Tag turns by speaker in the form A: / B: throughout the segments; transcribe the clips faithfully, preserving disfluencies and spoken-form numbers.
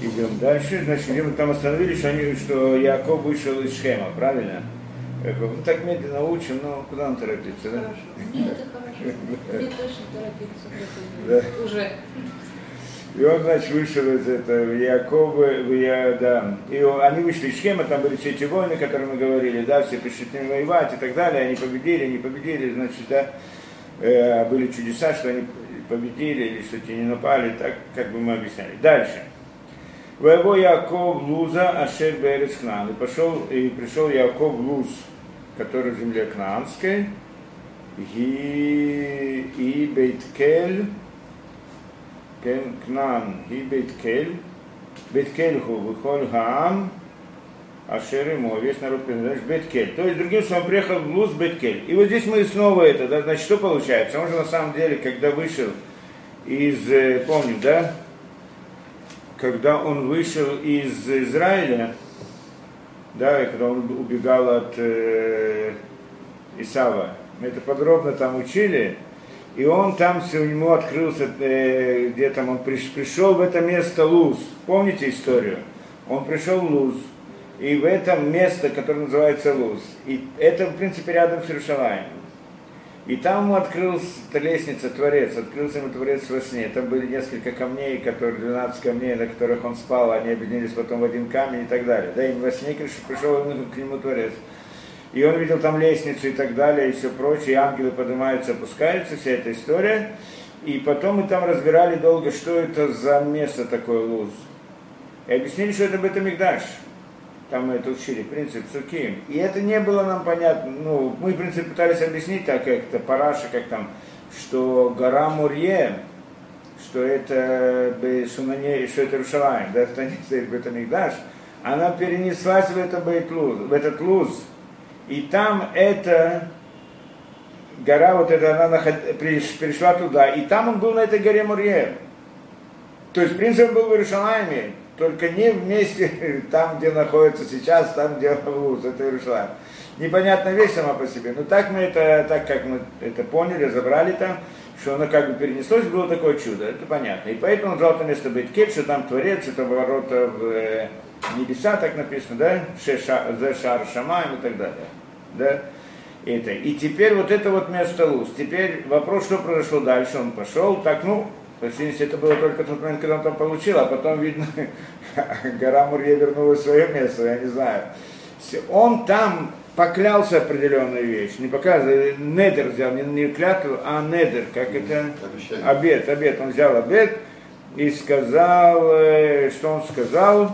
A: Идем дальше. Значит, где мы там остановились, что, они, что Яков вышел из Шхема, правильно? Ну так медленно учим, но куда он торопится, да?
B: Хорошо. Нет, это хорошо. Мне точно торопиться. Уже.
A: И он, значит, вышел из этого Якова, я, да. И они вышли из Шхема, там были все эти войны, которые мы говорили, да, все пришли к ним воевать и так далее. Они победили, не победили, значит, да. Э, были чудеса, что они победили или что те не напали, так, как бы мы объясняли. Дальше. Воево Яков Луза Ашер Берец Кнаан. И пошел, и пришел Яков Луз, который в земле Кнаанской, и, и Бейткель, Кнаан, и Бейткель, Бейткельху, Вихоль Хаам, Ашер ему, весь народ принадлежит Бейткель. То есть, другим словом, приехал в Луз Бейткель. И вот здесь мы снова это, да, значит, что получается? Он же на самом деле, когда вышел из, помним, да, когда он вышел из Израиля, да, и когда он убегал от э, Исава, мы это подробно там учили, и он там, у него открылся, э, где там он приш, пришел в это место Луз, помните историю? Он пришел в Луз, и в это место, которое называется Луз, и это, в принципе, рядом с Иерушалаимом. И там ему открылась лестница, Творец, открылся ему Творец во сне. Там были несколько камней, которые, двенадцать камней, на которых он спал, они объединились потом в один камень и так далее. Да, и во сне пришел к нему Творец. И он видел там лестницу и так далее, и все прочее, и ангелы поднимаются, опускаются, вся эта история. И потом мы там разбирали долго, что это за место такое Луз. И объяснили, что это Бет-Микдаш. Там мы это учили, принцип Суким. И это не было нам понятно. Ну, мы, в принципе, пытались объяснить так, как это Параша, как там, что гора Мурье, что это Сунане, что это Иерушалаим, да, что не стоит Бет-Микдаш, она перенеслась в, это Бейт-Луз, в этот Луз. И там эта гора, вот эта, она перешла туда, и там он был на этой горе Мурье. То есть принцип был в Иерушалайме, только не вместе, там, где находится сейчас, там, где Луз, это Иерушалайм. Непонятная вещь сама по себе, но так мы это, так как мы это поняли, разобрали там, что оно как бы перенеслось, было такое чудо, это понятно. И поэтому он взял это место Бейт-Кель, что там Творец, это ворота в небеса, так написано, да, Зе Шар Шамаем и так далее, да. Это. И теперь вот это вот место Луз. Теперь вопрос, что произошло дальше, он пошел, так, ну, то есть это было только тот момент, когда он там получил, а потом, видно, гора Мурье вернулась в свое место, я не знаю. Он там поклялся определенную вещь, не показывает, недер взял, не, не клятву, а недер, как это? Обещание. Обет, обет, он взял обет и сказал, что он сказал,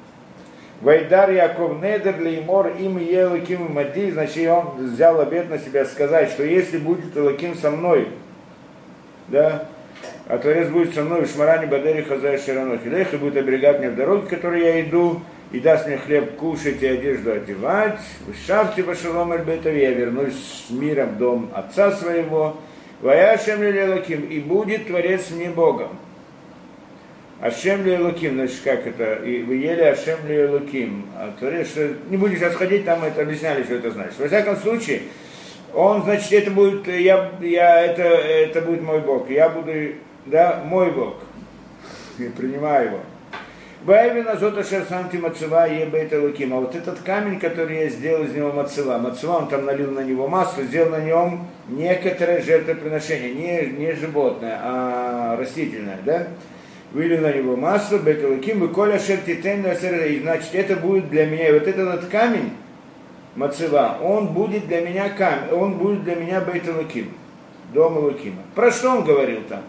A: Вайдар Яков недер леймор им елаким мади, значит, он взял обет на себя сказать, что если будет Элоким со мной, да, а Творец будет со мной в Шмаране Бадери Хазай Ширанох Илех и будет оберегать меня в дороге, в которой я иду, и даст мне хлеб кушать и одежду одевать. В шафте Вашалом Эль-Бетави, я вернусь с миром в дом отца своего. Вая Ашем Лелаким, и будет Творец мне Богом. Ашем Лелаким, значит, как это? И вы ели Ашем Лелаким. А Творец, что не будем сейчас ходить, там это объясняли, что это значит. Во всяком случае, он, значит, это будет, я, я, это, это будет мой Бог. Я буду, да, мой Бог. Я принимаю его. Баевина зота шерсанти мацева ебейта луким. А вот этот камень, который я сделал из него мацева, мацева, он там налил на него масло, сделал на нем некоторое жертвоприношение, не, не животное, а растительное, да? Вылил на него масло, бейта луким, и коля шертитен, и значит, это будет для меня, и вот этот камень, мацева, он будет для меня камень, он будет для меня бейта луким, дом Лукима. Про что он говорил там?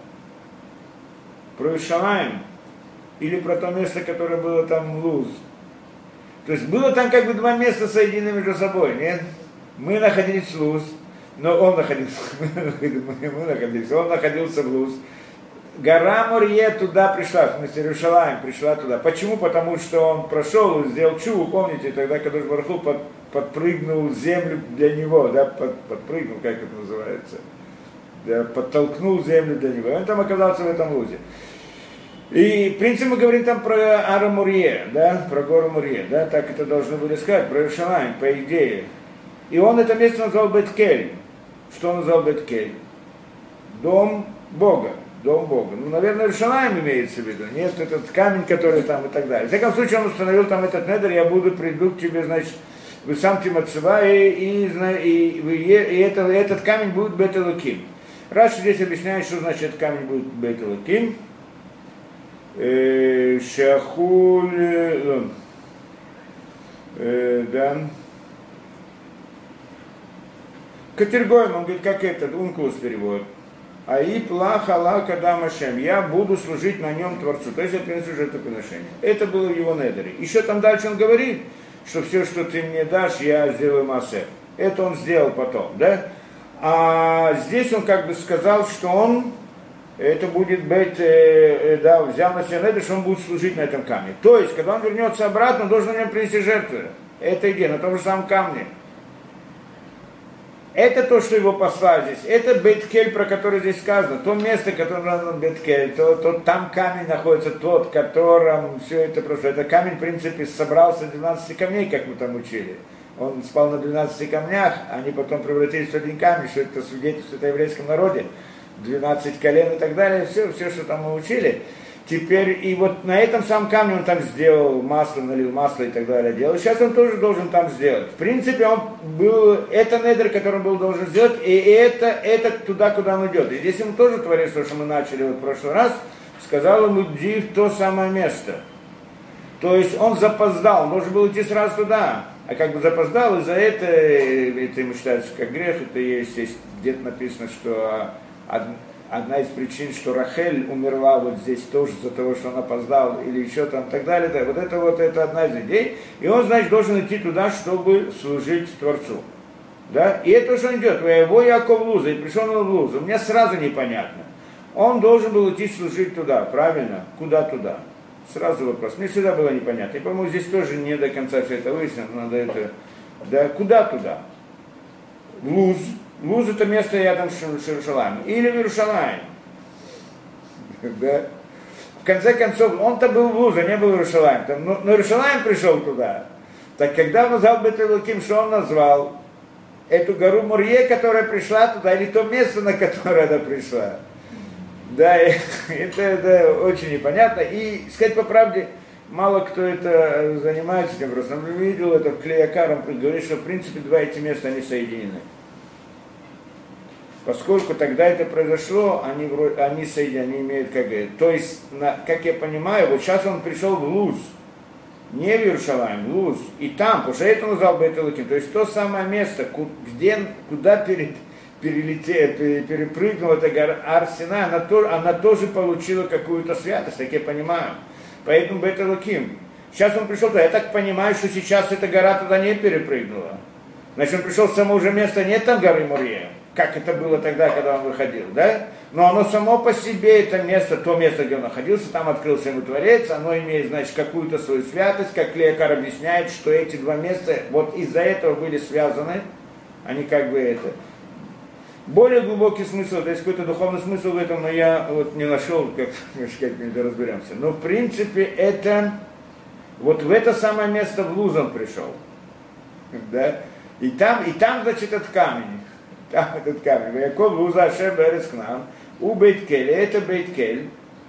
A: Про Иерушалаим? Или про то место, которое было там Луз. То есть было там как бы два места соединены между собой, нет? Мы находились в Луз, но он находился, мы находились, он находился в Луз. Гора Мурье туда пришла, в смысле Иерушалаим пришла туда. Почему? Потому что он прошел, сделал чуву, помните, тогда Кадош Барух Ху под, подпрыгнул землю для него, да, под, подпрыгнул, как это называется, да, подтолкнул землю для него. И он там оказался в этом Лузе. И, в принципе, мы говорим там про Ара Мурье, да, про гору Мурье, да, так это должны были сказать, про Иерушалаим, по идее. И он это место назвал Бет-Кель. Что он назвал Бет-Кель? Дом Бога, дом Бога. Ну, наверное, Иерушалаим имеется в виду. Нет, этот камень, который там и так далее. В всяком случае, он установил там этот недр, я буду, приду к тебе, значит, вы сам Тимацева, и, и, и, и, и это, этот камень будет Бет-Элоким. Раши здесь объясняет, что значит этот камень будет Бет-Элоким. Шахуль, да. Катергоем, он говорит, как этот, Ункулус переводит. Аи плаха ла кадам Ашем, я буду служить на нем Творцу. То есть я принесу жертвоприношение. Это было в его недере. Еще там дальше он говорит, что все, что ты мне дашь, я сделаю массер. Это он сделал потом, да? А здесь он как бы сказал, что он, это будет быть, э, да, взял на себя недер, что он будет служить на этом камне. То есть, когда он вернется обратно, он должен мне принести жертву. Это идея, на том же самом камне. Это то, что его послали здесь. Это Бет-Кель, про который здесь сказано. То место, которое названо Бет-Кель, то, то там камень находится, тот, в котором все это просто. Это камень, в принципе, собрался из двенадцати камней, как мы там учили. Он спал на двенадцати камнях, они потом превратились в один камень, что это свидетельствует о еврейском народе. двенадцать колен и так далее, все, все, что там мы учили. Теперь, и вот на этом самом камне он там сделал масло, налил масло и так далее, делал. Сейчас он тоже должен там сделать. В принципе, он был, это недр, который он был должен сделать, и это, это туда, куда он идет. И здесь ему тоже Творец, то, что мы начали вот в прошлый раз, сказал ему, иди в то самое место. То есть он запоздал, он должен был идти сразу туда. А как бы запоздал, и за это, это ему считается как грех, это есть, есть где-то написано, что одна из причин, что Рахель умерла вот здесь тоже из-за того, что он опоздал, или еще там, и так далее, да, вот это вот, это одна из идей, и он, значит, должен идти туда, чтобы служить Творцу, да, и это, что он идет, его Яков Луза, и пришел он в Лузу, мне сразу непонятно, он должен был идти служить туда, правильно, куда туда, сразу вопрос, мне всегда было непонятно, и, по-моему, здесь тоже не до конца все это выяснено, надо это, да, куда туда, в Луз. Луз это место рядом с Иерушалаем. Или в Иерушалаем. Да. В конце концов, он-то был в Лузе, не был в Иерушалаем. Но, но Иерушалаем пришел туда. Так когда он назвал Бет-Элоким, что он назвал? Эту гору Мурье, которая пришла туда, или то место, на которое она пришла. Да, это, это очень непонятно. И, сказать по правде, мало кто это занимается этим просто. Он видел это в Клеякар, он говорит, что в принципе два эти места, они соединены. Поскольку тогда это произошло, они, они соединены, они имеют как бы... То есть, на, как я понимаю, вот сейчас он пришел в Луз, не в Иерушалаим, в Луз, и там, потому что это он назвал Бет-Элоким, то есть то самое место, где, куда пере, перелетел, пере, перепрыгнула эта гора Ар-Синай, она, то, она тоже получила какую-то святость, так я понимаю. Поэтому Бет-Элоким. Сейчас он пришел туда, я так понимаю, что сейчас эта гора туда не перепрыгнула. Значит, он пришел в само уже место, нет там горы Мурье, как это было тогда, когда он выходил, да? Но оно само по себе, это место, то место, где он находился, там открылся ему Творец, оно имеет, значит, какую-то свою святость, как Клеякар объясняет, что эти два места вот из-за этого были связаны, они как бы это... Более глубокий смысл, то есть какой-то духовный смысл в этом, но я вот не нашел, как, как-нибудь разберемся. Но в принципе это, вот в это самое место в Луз он пришел, да? И там, и там, значит, этот камень. Там этот камень. Яков Луза Ашем Берес к нам. У Бейт-Кель. Это Бейт-Кель.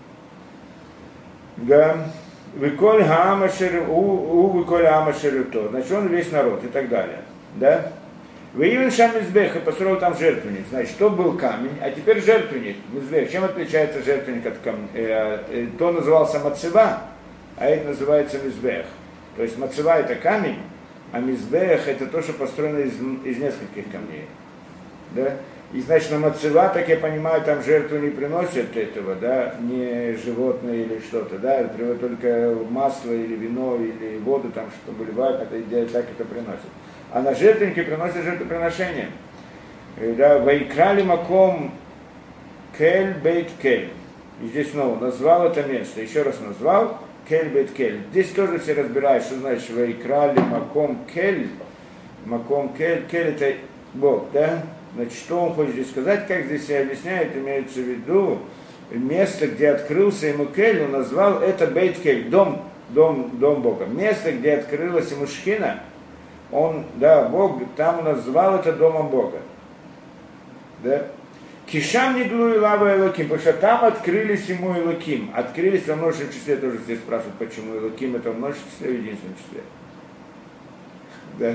A: Да. Виколь Хаамашер. У Виколь Хаамашер. Значит, он весь народ и так далее. Да. Выявен Шам Мизбех и построил там жертвенник. Значит, то был камень, а теперь жертвенник. Мизбех. Чем отличается жертвенник от камня? Э, э, то назывался Мацева, а это называется Мизбех. То есть Мацева это камень, а Мизбех это то, что построено из, из нескольких камней. Да? И значит, на Мацева, так я понимаю, там жертву не приносят этого, да, не животное или что-то, да, только масло или вино или воду там что-то выливают, это, так это приносят. А на жертвеннике приносят жертвоприношение. Да, Вайкрали Маком Кель Бейт Кель. И здесь снова назвал это место, еще раз назвал Кель Бейт Кель. Здесь тоже все разбирают, что значит Вайкрали Маком Кель. Маком Кель, Кель это Бог, да? Значит, что он хочет здесь сказать, как здесь и объясняет, имеется в виду место, где открылся ему Кель, он назвал это Бейт Кель, дом, дом, дом Бога. Место, где открылась ему Шхина, он, да, Бог, там он назвал это домом Бога. Да? Кишам не глу и лава Элоким, потому что там открылись ему Элоким. Открылись во множественном числе, тоже здесь спрашивают, почему Элоким это в множественном числе, в единственном числе. Да.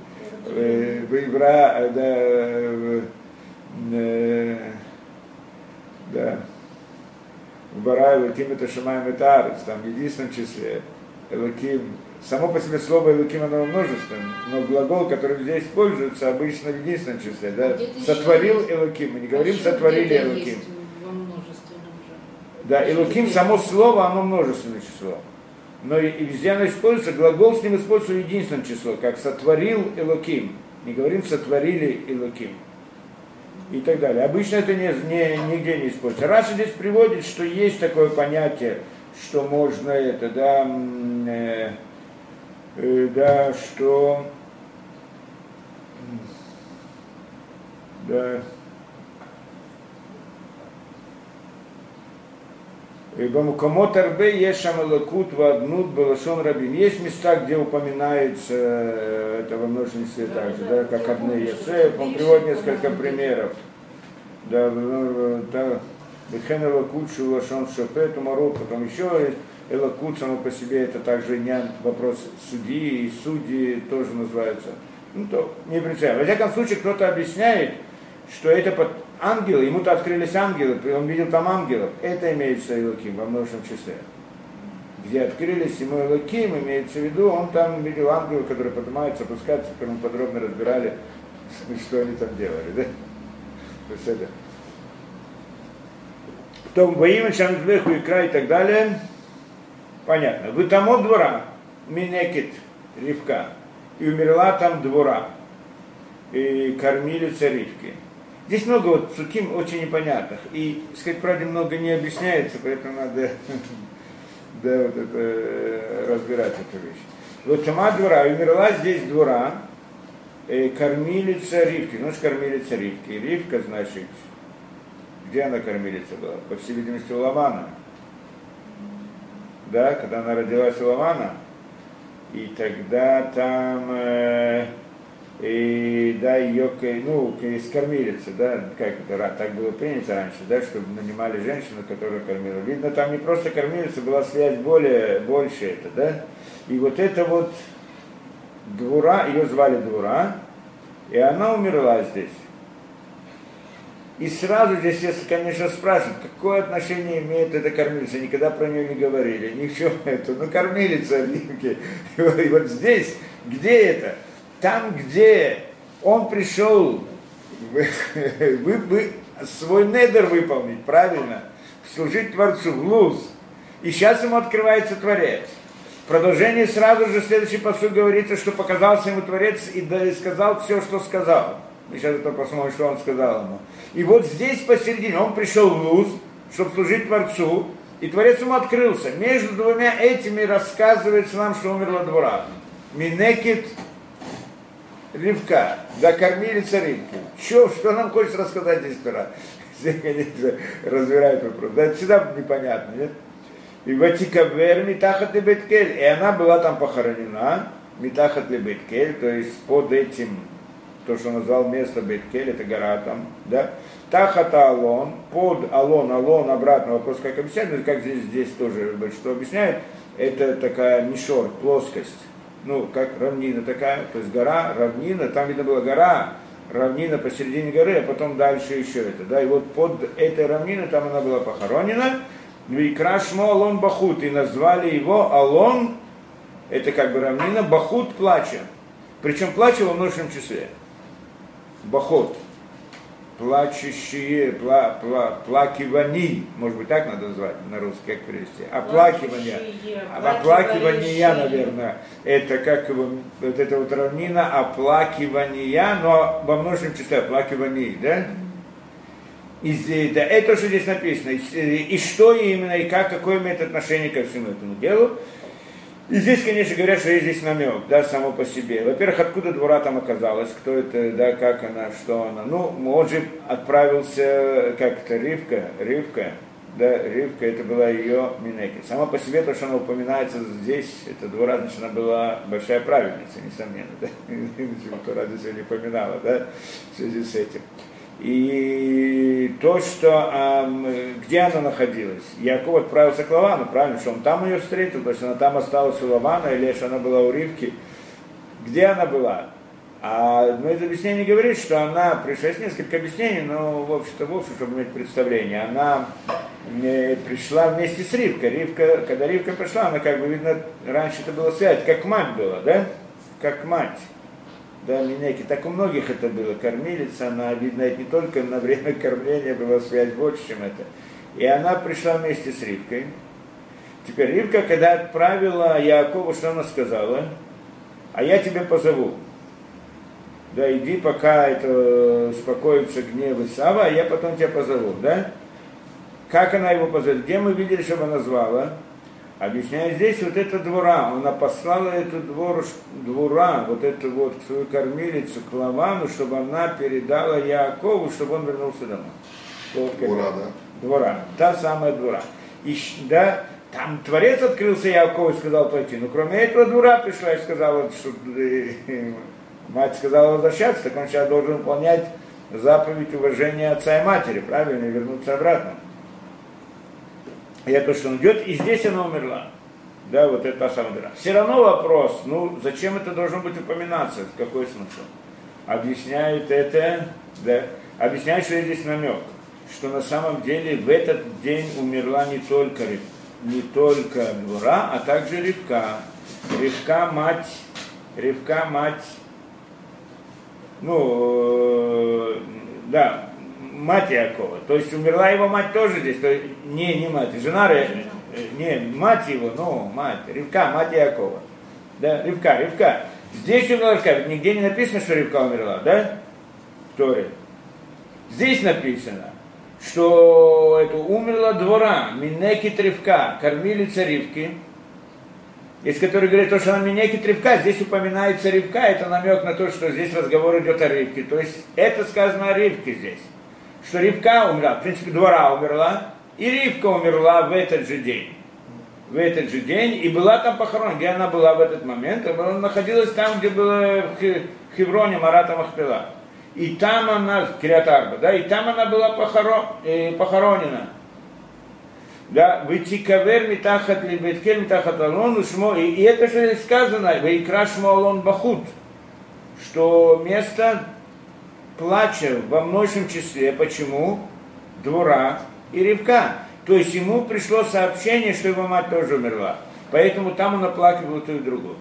A: Выбра, да, да. Выбара Элоким это Шамаем это Арец, там в единственном числе. Элоким, само по себе слово Элоким оно во множественном, но глагол, который здесь используется, обычно в единственном числе, да. Сотворил Элоким, мы не говорим сотворили Элоким. Да, Элоким, само слово, оно множественное число. Но и, и везде оно используется, глагол с ним используется в единственном числе, как сотворил Элоким. Не говорим сотворили Элоким. И так далее. Обычно это не, не, нигде не используется. Раша здесь приводит, что есть такое понятие, что можно это, да, э, э, да, что, да, Бамукамот арбе ешам элокут ваднут балашон рабин. Есть места, где упоминается это во множественном числе также, да, как одни Йосеф. Он приводит несколько примеров. Да, да, Бетхен элокут шулашон шопет умарут. Потом еще есть элокут само по себе, это также не вопрос судьи, и судьи тоже называются. Ну, то не принципиально. Во всяком случае, кто-то объясняет, что это под ангелы, ему-то открылись ангелы, он видел там ангелов, это имеется Элоким во множественном числе. Где открылись ему Элоким, имеется в виду, он там видел ангелов, которые поднимаются, опускаются, которые мы подробно разбирали, что они там делали, да? То есть это. Потом воимя Шамзбеху и край и так далее, понятно. Вы там от двора, Минекет, Ривка, и умерла там двора, и кормилица Ривки. Здесь много вот суким очень непонятных. И, сказать правде, много не объясняется, поэтому надо да, вот это, разбирать эту вещь. Вот сама двора, умерла здесь двора, э, кормилица Ривки. Ну, что кормилица Ривки? Ривка, значит, где она кормилица была? По всей видимости, у Лавана. Да, когда она родилась у Лавана. И тогда там... Э, и да, ее, ну, из кормилицы, да, как это так было принято раньше, да, чтобы нанимали женщину, которая кормила. Видно, там не просто кормилица, была связь более, больше это, да. И вот это вот двора, ее звали Двора, и она умерла здесь. И сразу здесь, если, конечно, спрашивают, какое отношение имеет эта кормилица, никогда про нее не говорили, ничего это, ну, кормилица, и вот здесь, где это? Там, где он пришел вы, вы, вы, свой недер выполнить, правильно, служить Творцу в луз, и сейчас ему открывается Творец. В продолжении сразу же следующий посыл говорится, что показался ему Творец и сказал все, что сказал. Мы сейчас это посмотрим, что он сказал ему. И вот здесь посередине он пришел в луз, чтобы служить Творцу, и Творец ему открылся. Между двумя этими рассказывается нам, что умерла Двора. Минекет Ривка, да кормилица Ривки. Что, что нам хочет рассказать здесь Тора? Здесь, конечно, разбирают вопрос. Да это всегда непонятно, нет? И Ватикавер Митахат Лебеткель. И она была там похоронена, Митахат Лебеткель, то есть под этим, то, что он назвал место Беткель, это гора там, да? Тахата Алон, под Алон, Алон, обратно вопрос, как объясняют, как здесь, здесь тоже что объясняют, это такая мишор, плоскость. Ну, как равнина такая, то есть гора, равнина, там видно была гора, равнина посередине горы, а потом дальше еще это, да, и вот под этой равниной там она была похоронена, и Крашмо Алон Бахут, и назвали его Алон, это как бы равнина, Бахут плача, причем плача во множественном числе, Бахот, плачущие, пла, пла, плакивани, может быть, так надо назвать на русский, как перевести, оплакивания, оплакивания, наверное, это как его, вот эта вот равнина оплакивания, но во множественном числе оплакиваний, да? И, да, это что здесь написано, и, и что именно, и как, какое имеет отношение ко всему этому делу. И здесь, конечно, говорят, что есть здесь намек, да, само по себе. Во-первых, откуда Двора там оказалась, кто это, да, как она, что она. Ну, он же отправился, как это, Ривка, Ривка, да, Ривка, это была ее Минекет. Сама по себе, то, что она упоминается здесь, это Двора, значит, она была большая праведница, несомненно, да. Двора здесь ее не упоминала, да, в связи с этим. И то, что, а, где она находилась. Яков отправился к Лавану, правильно, что он там ее встретил, то есть она там осталась у Лавана, или что она была у Ривки. Где она была? А, ну, это объяснение говорит, что она, пришло есть несколько объяснений, но, в общем-то, в общем, чтобы иметь представление, она э, пришла вместе с Ривкой. Ривка, когда Ривка пришла, она, как бы, видно, раньше это было связь, как мать была, да? Как мать. Да, Минеки, так у многих это было, кормилица, она, видно, это не только на время кормления была связь больше, чем это. И она пришла вместе с Ривкой. Теперь Ривка, когда отправила Яакову, что она сказала? А я тебя позову. Да, иди, пока это успокоится гнев Исава, а я потом тебя позову, да? Как она его позовет? Где мы видели, чтобы она звала? Объясняю, здесь вот эта двора, она послала эту двор, двора, вот эту вот свою кормилицу к Лавану, чтобы она передала Яакову, чтобы он вернулся домой. Вот
C: двора, да?
A: Двора, та самая двора. И, да, там Творец открылся Яакову и сказал пойти, но кроме этого двора пришла и сказала, что мать сказала возвращаться, так он сейчас должен выполнять заповедь уважения отца и матери, правильно, и вернуться обратно. И это что он идет, и здесь она умерла. Да, вот это самая дыра. Все равно вопрос, ну, зачем это должно быть упоминаться, какой смысл? Объясняет это, да, объясняет, что здесь намек, что на самом деле в этот день умерла не только, не только Двора, а также Ривка. Ривка мать, Ривка мать, ну, э, да, мать Якова, то есть умерла его мать тоже здесь, то есть, не, не мать, жена, не, мать его, ну, мать, Ривка, мать Якова, да, Ривка, Ривка, здесь умерла Ривка, ведь нигде не написано, что Ривка умерла, да, в Торе, здесь написано, что это умерла Двора, Минекит Ривка, кормилица Ривки, из которой говорит, то, что она Минекит Ривка, здесь упоминается Ривка, это намек на то, что здесь разговор идет о Ривке, то есть это сказано о Ривке здесь. Что Ривка умерла, в принципе, Двора умерла, и Ривка умерла в этот же день. В этот же день, и была там похоронена. Где она была в этот момент? Она находилась там, где было в Хевроне Марата Махпела. И там она, Кириат-Арба, да, и там она была похорон, э, похоронена. Да, Витикавер Митахат Либеткель Митахат Алон Ушмо, и это же сказано, Вейкра Шмо Алон Бахут, что место плача во множественном числе, почему? Двора и Ривка. То есть ему пришло сообщение, что его мать тоже умерла. Поэтому там он оплакивал ту и другую.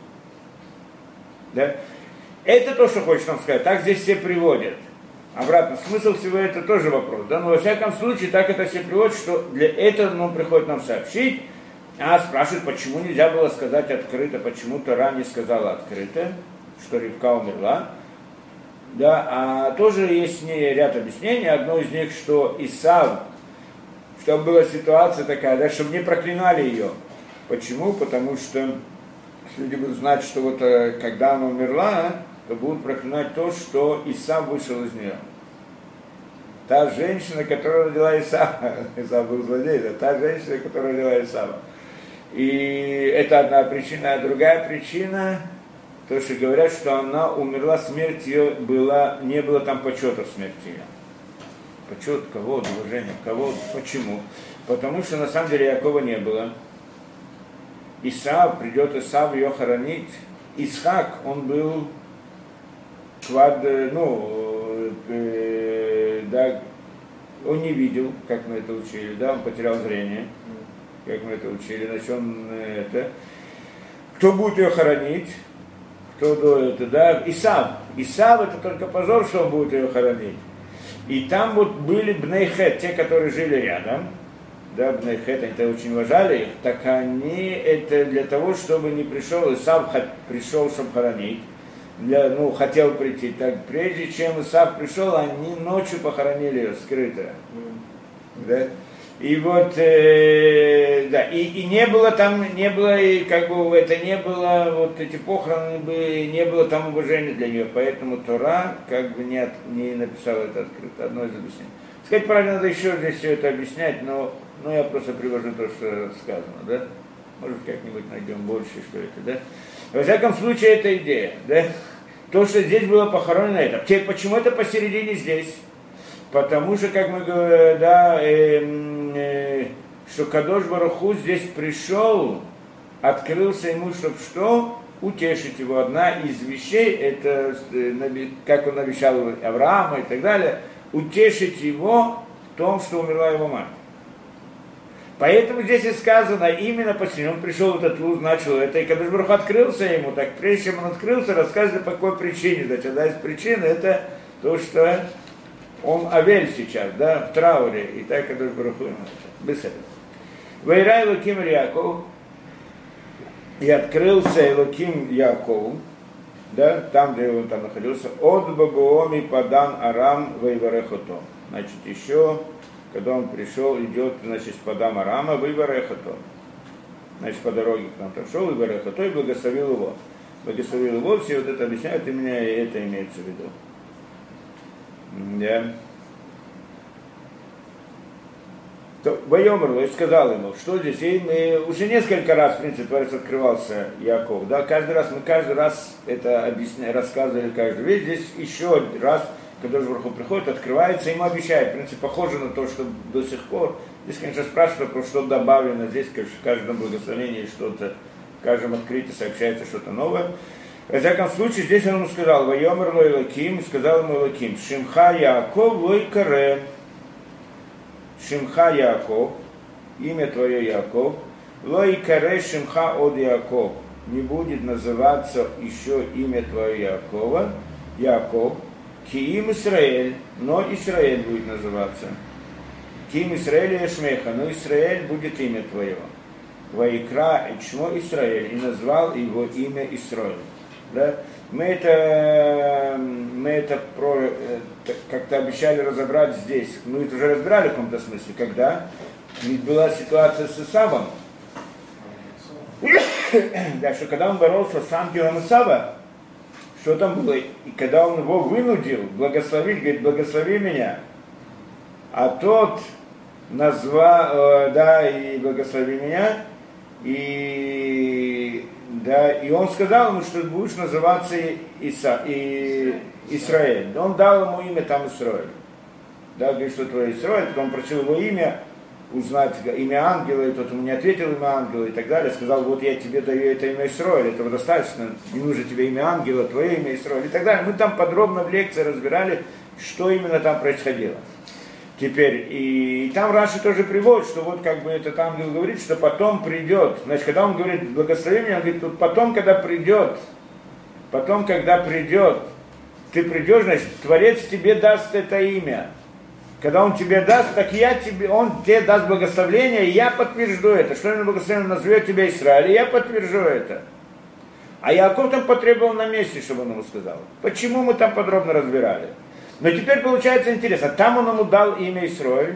A: Да? Это то, что хочет нам сказать. Так здесь все приводят. Обратно, смысл всего это тоже вопрос. Да? Но во всяком случае, так это все приводят, что для этого ну, приходит нам сообщить. А спрашивают, почему нельзя было сказать открыто, почему Тора не сказала открыто, что Ривка умерла. Да, а тоже есть ряд объяснений. Одно из них, что Исав, чтобы была ситуация такая, да, чтобы не проклинали ее. Почему? Потому что люди будут знать, что вот когда она умерла, то будут проклинать то, что Исав вышел из нее. Та женщина, которая родила Исава, Исав был злодей, да, та женщина, которая родила Исава. И это одна причина. А другая причина, то, что говорят, что она умерла, смерть ее была, не было там почета в смерти ее. Почет, кого, уважение, кого, почему? Потому что на самом деле Якова не было. Исав, придет Исав ее хоронить. Исхак, он был квад, ну, э, да, он не видел, как мы это учили, да, он потерял зрение, как мы это учили, значит, он это. Кто будет ее хоронить? Кто до этого, да? Исав. Исав это только позор, что он будет ее хоронить. И там вот были Бней-Хет, те, которые жили рядом, да, Бней-Хет, они-то очень уважали их, так они это для того, чтобы не пришел, Исав пришел, чтобы хоронить, для, ну, хотел прийти, так прежде чем Исав пришел, они ночью похоронили ее скрыто, mm. да. И вот, э, да, и, и не было там, не было, и как бы это не было, вот эти похороны бы, не было там уважения для нее, поэтому Тора как бы не, от, не написала это открыто, одно из объяснений. Сказать правильно, надо еще здесь все это объяснять, но, но я просто привожу то, что сказано, да, может как-нибудь найдем больше, что это, да. Во всяком случае, это идея, да, то, что здесь было похоронено это. Теперь, почему это посередине здесь? Потому что, как мы говорим, да, э, э, что Кадош Барух Ху здесь пришел, открылся ему, чтобы что? Утешить его. Одна из вещей, это, как он обещал Аврааму и так далее, утешить его в том, что умерла его мать. Поэтому здесь и сказано, именно почему он пришел в этот луз, начал это, и Кадош Барух Ху открылся ему, так прежде чем он открылся, рассказывает, по какой причине. Значит, одна из причин это то, что он Авель сейчас, да, в трауре, и так Кадош Барух Ху ему это. Без этого. Вайрай Элоким Яков, и открылся Элоким Якову, да, там, где он там находился, от Бабуоми Падан Арам Вайварехото. Значит, еще, когда он пришел, идет, значит, с Падам Арама Вайварехото. Значит, по дороге к нам прошел, Вайварехото, и благословил его. Благословил его, все вот это объясняют, именно это имеется в виду. Да. То Вайомер, и сказал ему, что здесь, и мы, уже несколько раз, в принципе, Творец открывался Яков, да, каждый раз, мы каждый раз это объясняли, рассказывали каждый вещь, здесь еще раз, когда же Барух Ху приходит, открывается, ему обещает, в принципе, похоже на то, что до сих пор, здесь, конечно, спрашивают, про что добавлено, здесь, конечно, в каждом благословении что-то, в каждом открытии сообщается что-то новое. В всяком случае, здесь он ему сказал, Вайомер лой Элоким, сказал ему Элоким, Шимха Яков лой каре. Шимха Яков, имя твое Яков, лой каре Шимха от Яков, не будет называться еще имя твое Якова, Яков, Киим Исраэль, но Исраэль будет называться. Киим Исраэль Ешмеха, но Исраэль будет имя твоего. Ваикра Эчмо Исраэль, и назвал его имя Исраэль. Да? Мы это, мы это про, как-то обещали разобрать здесь. Мы это уже разбирали в каком-то смысле, когда ведь была ситуация с Исавом. Да, что когда он боролся с ангелом Исава, что там было? И когда он его вынудил благословить, говорит, благослови меня, а тот назвал, да, и благослови меня, и да, и он сказал ему, что будешь называться Иса, и Исраэль. Он дал ему имя там Исраэль. Да, говорит, что твое Исраэль, потом просил его имя, узнать имя ангела, и тот ему не ответил имя ангела и так далее. Сказал, вот я тебе даю это имя Исраэль, этого достаточно, не нужно тебе имя ангела, твое имя Исраэль и так далее. Мы там подробно в лекции разбирали, что именно там происходило. Теперь, и, и там Раши тоже приводит, что вот как бы этот ангел говорит, что потом придет. Значит, когда он говорит, благослови меня, он говорит, тут потом, когда придет, потом, когда придет, ты придешь, значит, Творец тебе даст это имя. Когда он тебе даст, так я тебе, он тебе даст благословение, и я подтвержду это. Что именно благословение назовет тебя Израиль, и я подтвержу это. А Яков там потребовал на месте, чтобы он ему сказал. Почему мы там подробно разбирали? Но теперь получается интересно, там он ему дал имя Исраэль,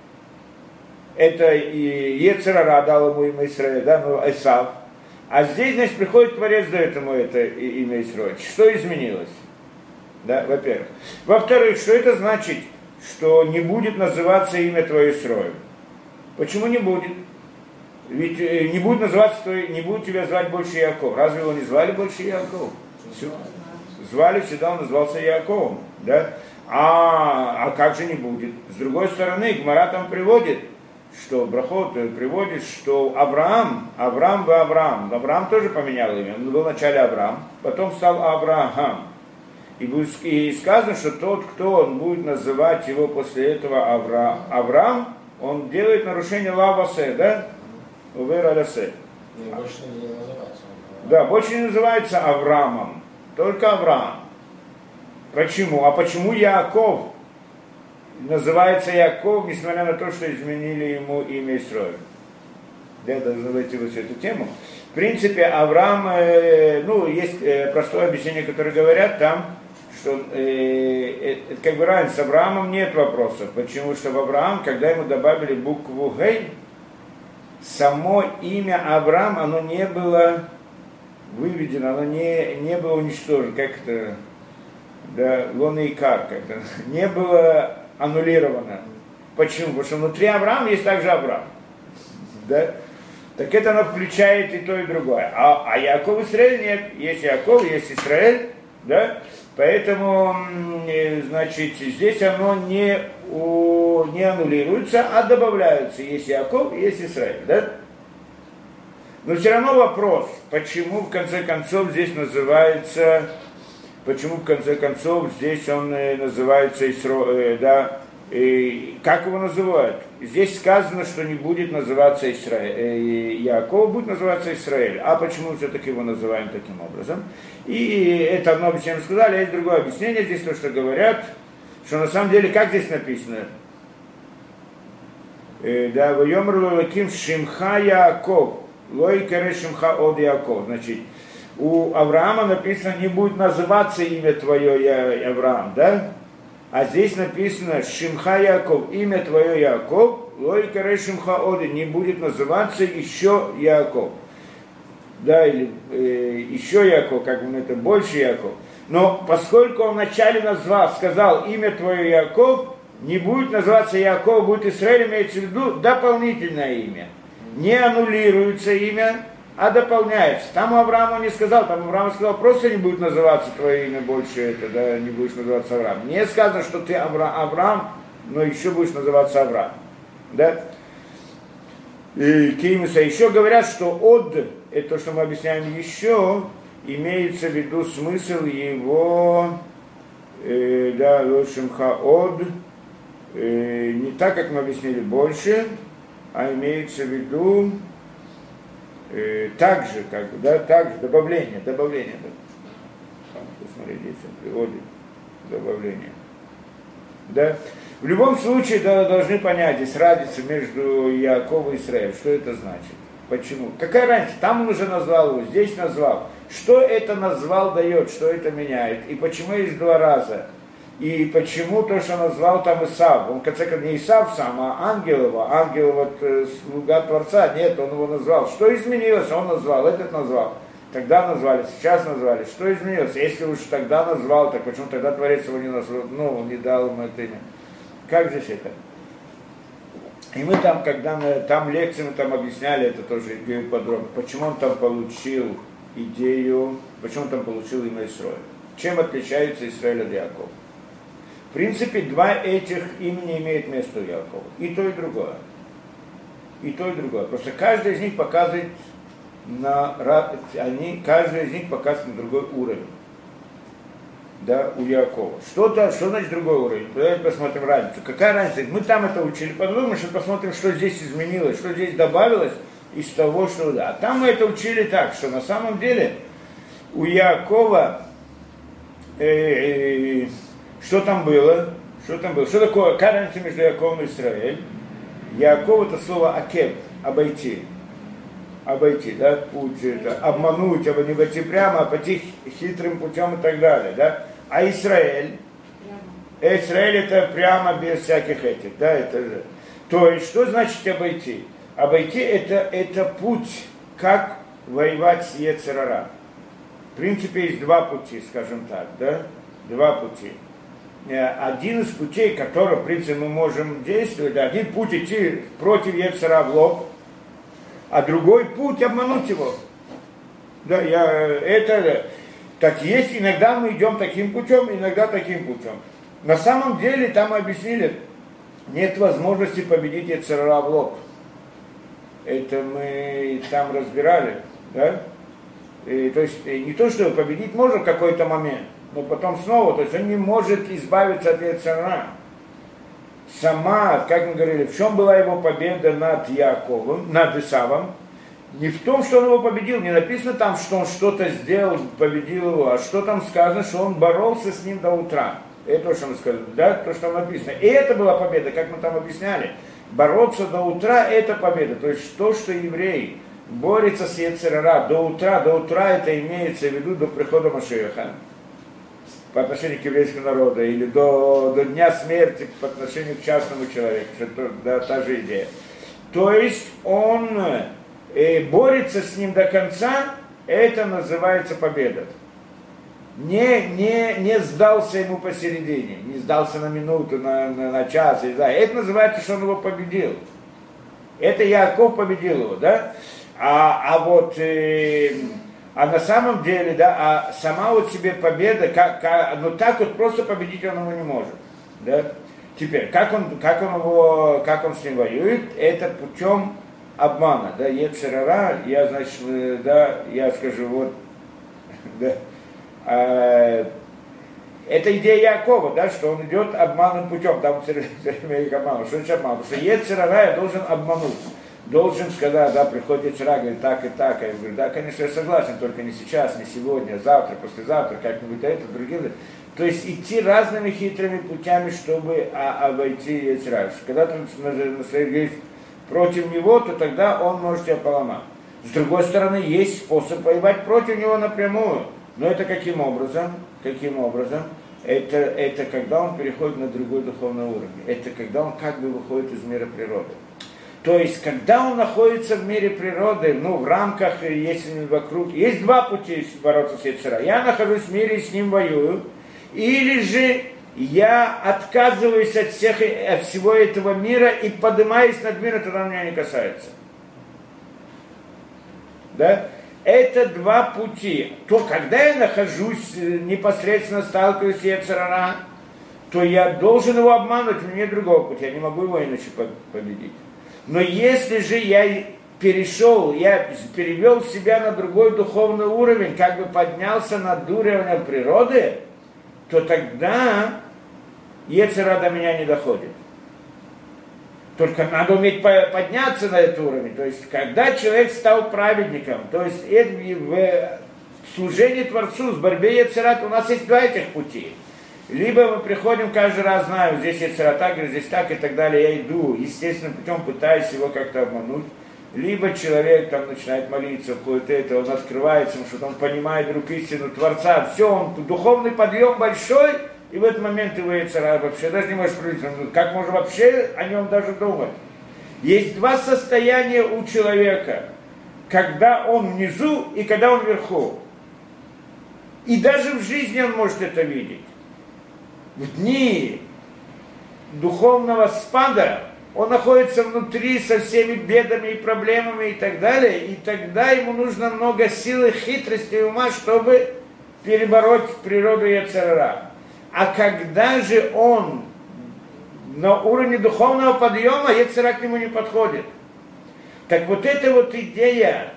A: это и Йецер Ара дал ему имя Исраэль, да, ну, Эсав, а здесь, значит, приходит Творец, дает ему это имя Исраэль. Что изменилось? Да, во-первых. Во-вторых, что это значит, что не будет называться имя твое Исраэль? Почему не будет? Ведь не будет называться, не будет тебя звать больше Яков. Разве его не звали больше Яков? Все. Звали, всегда он назывался Яковом, да? А, а как же не будет? С другой стороны, Гмара там приводит, что Брахот приводит, что Авраам, Авраам был Авраам, Авраам тоже поменял имя, он был вначале Авраам, потом стал Авраам. И, будет, и сказано, что тот, кто он будет называть его после этого Авраам, Авраам, он делает нарушение лавасе, да? Увер алясе.
C: Больше не называется.
A: Да, больше не называется Авраамом. Только Авраам. Почему? А почему Яаков называется Яаков, несмотря на то, что изменили ему имя Исраэль? Я должен войти в эту тему. В принципе, Авраам, э, ну, есть э, простое объяснение, которое говорят там, что э, э, как бы раньше с Авраамом нет вопросов. Почему? Что в Авраам, когда ему добавили букву Гей, само имя Авраам, оно не было выведено, оно не, не было уничтожено, как это, да, лона и кар, как-то, не было аннулировано. Почему? Потому что внутри Авраама есть также Авраам. Да? Так это оно включает и то, и другое. А, а Яков Исраэль нет. Есть Яков, есть Исраэль, да? Поэтому, значит, здесь оно не, у, не аннулируется, а добавляются. Есть Яков, есть Израиль, да? Но все равно вопрос, почему в конце концов здесь называется, почему в конце концов здесь он называется Исраиль, да? И как его называют? Здесь сказано, что не будет называться Израиль, Яков, будет называться Израиль. А почему все-таки его называем таким образом? И это одно объяснение сказали, а есть другое объяснение. Здесь то, что говорят, что на самом деле, как здесь написано? Да, «Вайомр лолаким шимха Яков, лой кере шимха од Яков». Значит, у Авраама написано, не будет называться имя твое, Авраам, да? А здесь написано «Шимха Яков», имя твое Яков, лой каре Шимха Оди, не будет называться еще Яков. Да, или э, еще Яков, как бы это больше Яков. Но поскольку он вначале назвал, сказал имя твое Яков, не будет называться Яков, будет Израиль, имеется в виду дополнительное имя. Не аннулируется имя, а дополняется. Там у Авраама не сказал, там Авраам сказал, просто не будет называться твое имя больше, это, да, не будешь называться Авраам. Не сказано, что ты Авра, Авраам, но еще будешь называться Авраам. Да? И Кеймуса еще говорят, что от, это то, что мы объясняем еще, имеется в виду смысл его, э, да, Лошимха от, э, не так, как мы объяснили больше, а имеется в виду Э, так же, как бы, да, так же, добавление, добавление. Да. Посмотрите, здесь он приводит добавление. Да. В любом случае, да, должны понять, здесь разница между Яковом и Израилем. Что это значит? Почему? Какая разница? Там он уже назвал его, здесь назвал. Что это назвал дает, что это меняет? И почему есть два раза? И почему то, что назвал там Исав, он в конце концов не Исав сам, а ангел его, ангел вот э, слуга Творца, нет, он его назвал. Что изменилось? Он назвал, этот назвал. Тогда назвали, сейчас назвали. Что изменилось? Если уж тогда назвал, так почему тогда Творец его не назвал, ну, он не дал ему это имя. Как здесь это? И мы там, когда мы, там лекции мы там объясняли это тоже идею подробно, почему он там получил идею, почему он там получил имя Исраиль. Чем отличается Израиль от Якова? В принципе, два этих имени имеют место у Якова. И то, и другое. И то, и другое. Просто каждый из них показывает на... Они, каждый из них показывает на другой уровень. Да, у Якова. Что-то, что значит другой уровень? Давайте посмотрим разницу. Какая разница? Мы там это учили. Подумаем, что посмотрим, что здесь изменилось, что здесь добавилось из того, что... Да. А там мы это учили так, что на самом деле у Якова... Э, э, Что там было? Что там было? Что такое? Какая разница между Яковом и Израилем? Яков это слово акев, обойти. Обойти, да, путь, это, обмануть, а не пойти прямо, а пойти хитрым путем и так далее, да. А Израиль? Прямо. Израиль это прямо без всяких этих, да, это. То есть, что значит обойти? Обойти это, это путь, как воевать с Йецер ара. В принципе, есть два пути, скажем так, да, два пути. Один из путей, который, в принципе, мы можем действовать, да, один путь идти против Йецер ара в лоб, а другой путь обмануть его. Да, я, это, так есть, иногда мы идем таким путем, иногда таким путем. На самом деле, там объяснили, нет возможности победить Йецер ара в лоб. Это мы там разбирали, да? И, то есть, не то, что победить можно в какой-то момент, но потом снова, то есть он не может избавиться от Йецер ара. Сама, как мы говорили, в чем была его победа над Яковом, над Исавом? Не в том, что он его победил, не написано там, что он что-то сделал, победил его, а что там сказано, что он боролся с ним до утра. Это то, что мы сказали, да, то, что там написано. И это была победа, как мы там объясняли. Бороться до утра – это победа. То есть то, что еврей борется с Йецер ара до утра, до утра это имеется в виду до прихода Машиаха по отношению к еврейскому народу, или до, до дня смерти по отношению к частному человеку, это, да, та же идея. То есть он э, борется с ним до конца, это называется победа. Не, не, не сдался ему посередине, не сдался на минуту, на, на, на час, и, да. Это называется, что он его победил. Это Яков победил его, да? А, а вот... Э, А на самом деле, да, а сама вот себе победа, как, как, ну так вот просто победить он его не может. Да? Теперь, как он, как он его, как он с ним воюет, это путем обмана, да, Йецер ара, я, значит, да, я скажу, вот, да, а, это идея Якова, да, что он идет обманным путем, там все время их обманул, что значит обманул, потому что Йецер ара я должен обмануть, должен сказать, да, приходит Йецер ара, говорит, так и так, я говорю, да, конечно, я согласен, только не сейчас, не сегодня, а завтра, послезавтра, как-нибудь это, другие. То есть идти разными хитрыми путями, чтобы а, обойти Йецер ара. Когда ты говоришь против него, то тогда он может тебя поломать. С другой стороны, есть способ воевать против него напрямую. Но это каким образом? Каким образом? Это, это когда он переходит на другой духовный уровень. Это когда он как бы выходит из мира природы. То есть, когда он находится в мире природы, ну, в рамках, если вокруг... Есть два пути бороться с Йецер ара. Я нахожусь в мире и с ним воюю. Или же я отказываюсь от, всех, от всего этого мира и поднимаюсь над миром, тогда меня не касается. Да? Это два пути. То, когда я нахожусь, непосредственно сталкиваюсь с Йецер ара, то я должен его обмануть, у меня нет другого пути, я не могу его иначе победить. Но если же я перешел, я перевел себя на другой духовный уровень, как бы поднялся над уровнем природы, то тогда Йецер ара до меня не доходит. Только надо уметь подняться на этот уровень. То есть, когда человек стал праведником, то есть в служении Творцу, в борьбе Йецер ара, у нас есть два этих пути. Либо мы приходим каждый раз, знаю, здесь Йецер ара так, здесь так и так далее, я иду, естественным путем пытаюсь его как-то обмануть. Либо человек там начинает молиться, входит это, он открывается, что он понимает вдруг истину Творца, все, он духовный подъем большой, и в этот момент его Йецер ара вообще даже не можешь привлечь. Как можно вообще о нем даже думать? Есть два состояния у человека, когда он внизу и когда он вверху. И даже в жизни он может это видеть. В дни духовного спада он находится внутри со всеми бедами и проблемами и так далее, и тогда ему нужно много силы, хитрости и ума, чтобы перебороть природу Йецер ара. А когда же он на уровне духовного подъема, Йецер ара к нему не подходит. Так вот эта вот идея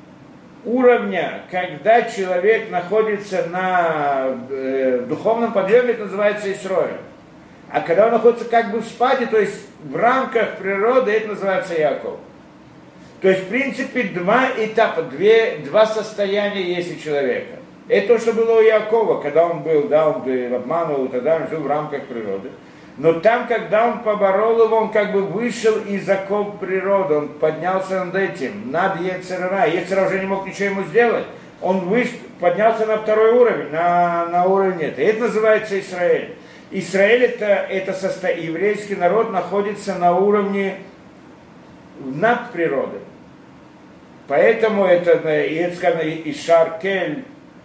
A: уровня, когда человек находится на э, духовном подъеме, это называется Исроэль. А когда он находится как бы в спаде, то есть в рамках природы, это называется Яков. То есть, в принципе, два этапа, две, два состояния есть у человека. Это то, что было у Якова, когда он был, да, он обманывал, тогда он жил в рамках природы. Но там, когда он поборол его, он как бы вышел из оков природы, он поднялся над этим, над Йецер ара. Йецер ара уже не мог ничего ему сделать. Он выш... поднялся на второй уровень, на, на уровень это. Это называется Израиль. Израиль это, это состо... еврейский народ находится на уровне над природой. Поэтому это, это сказано, Ишар Кель,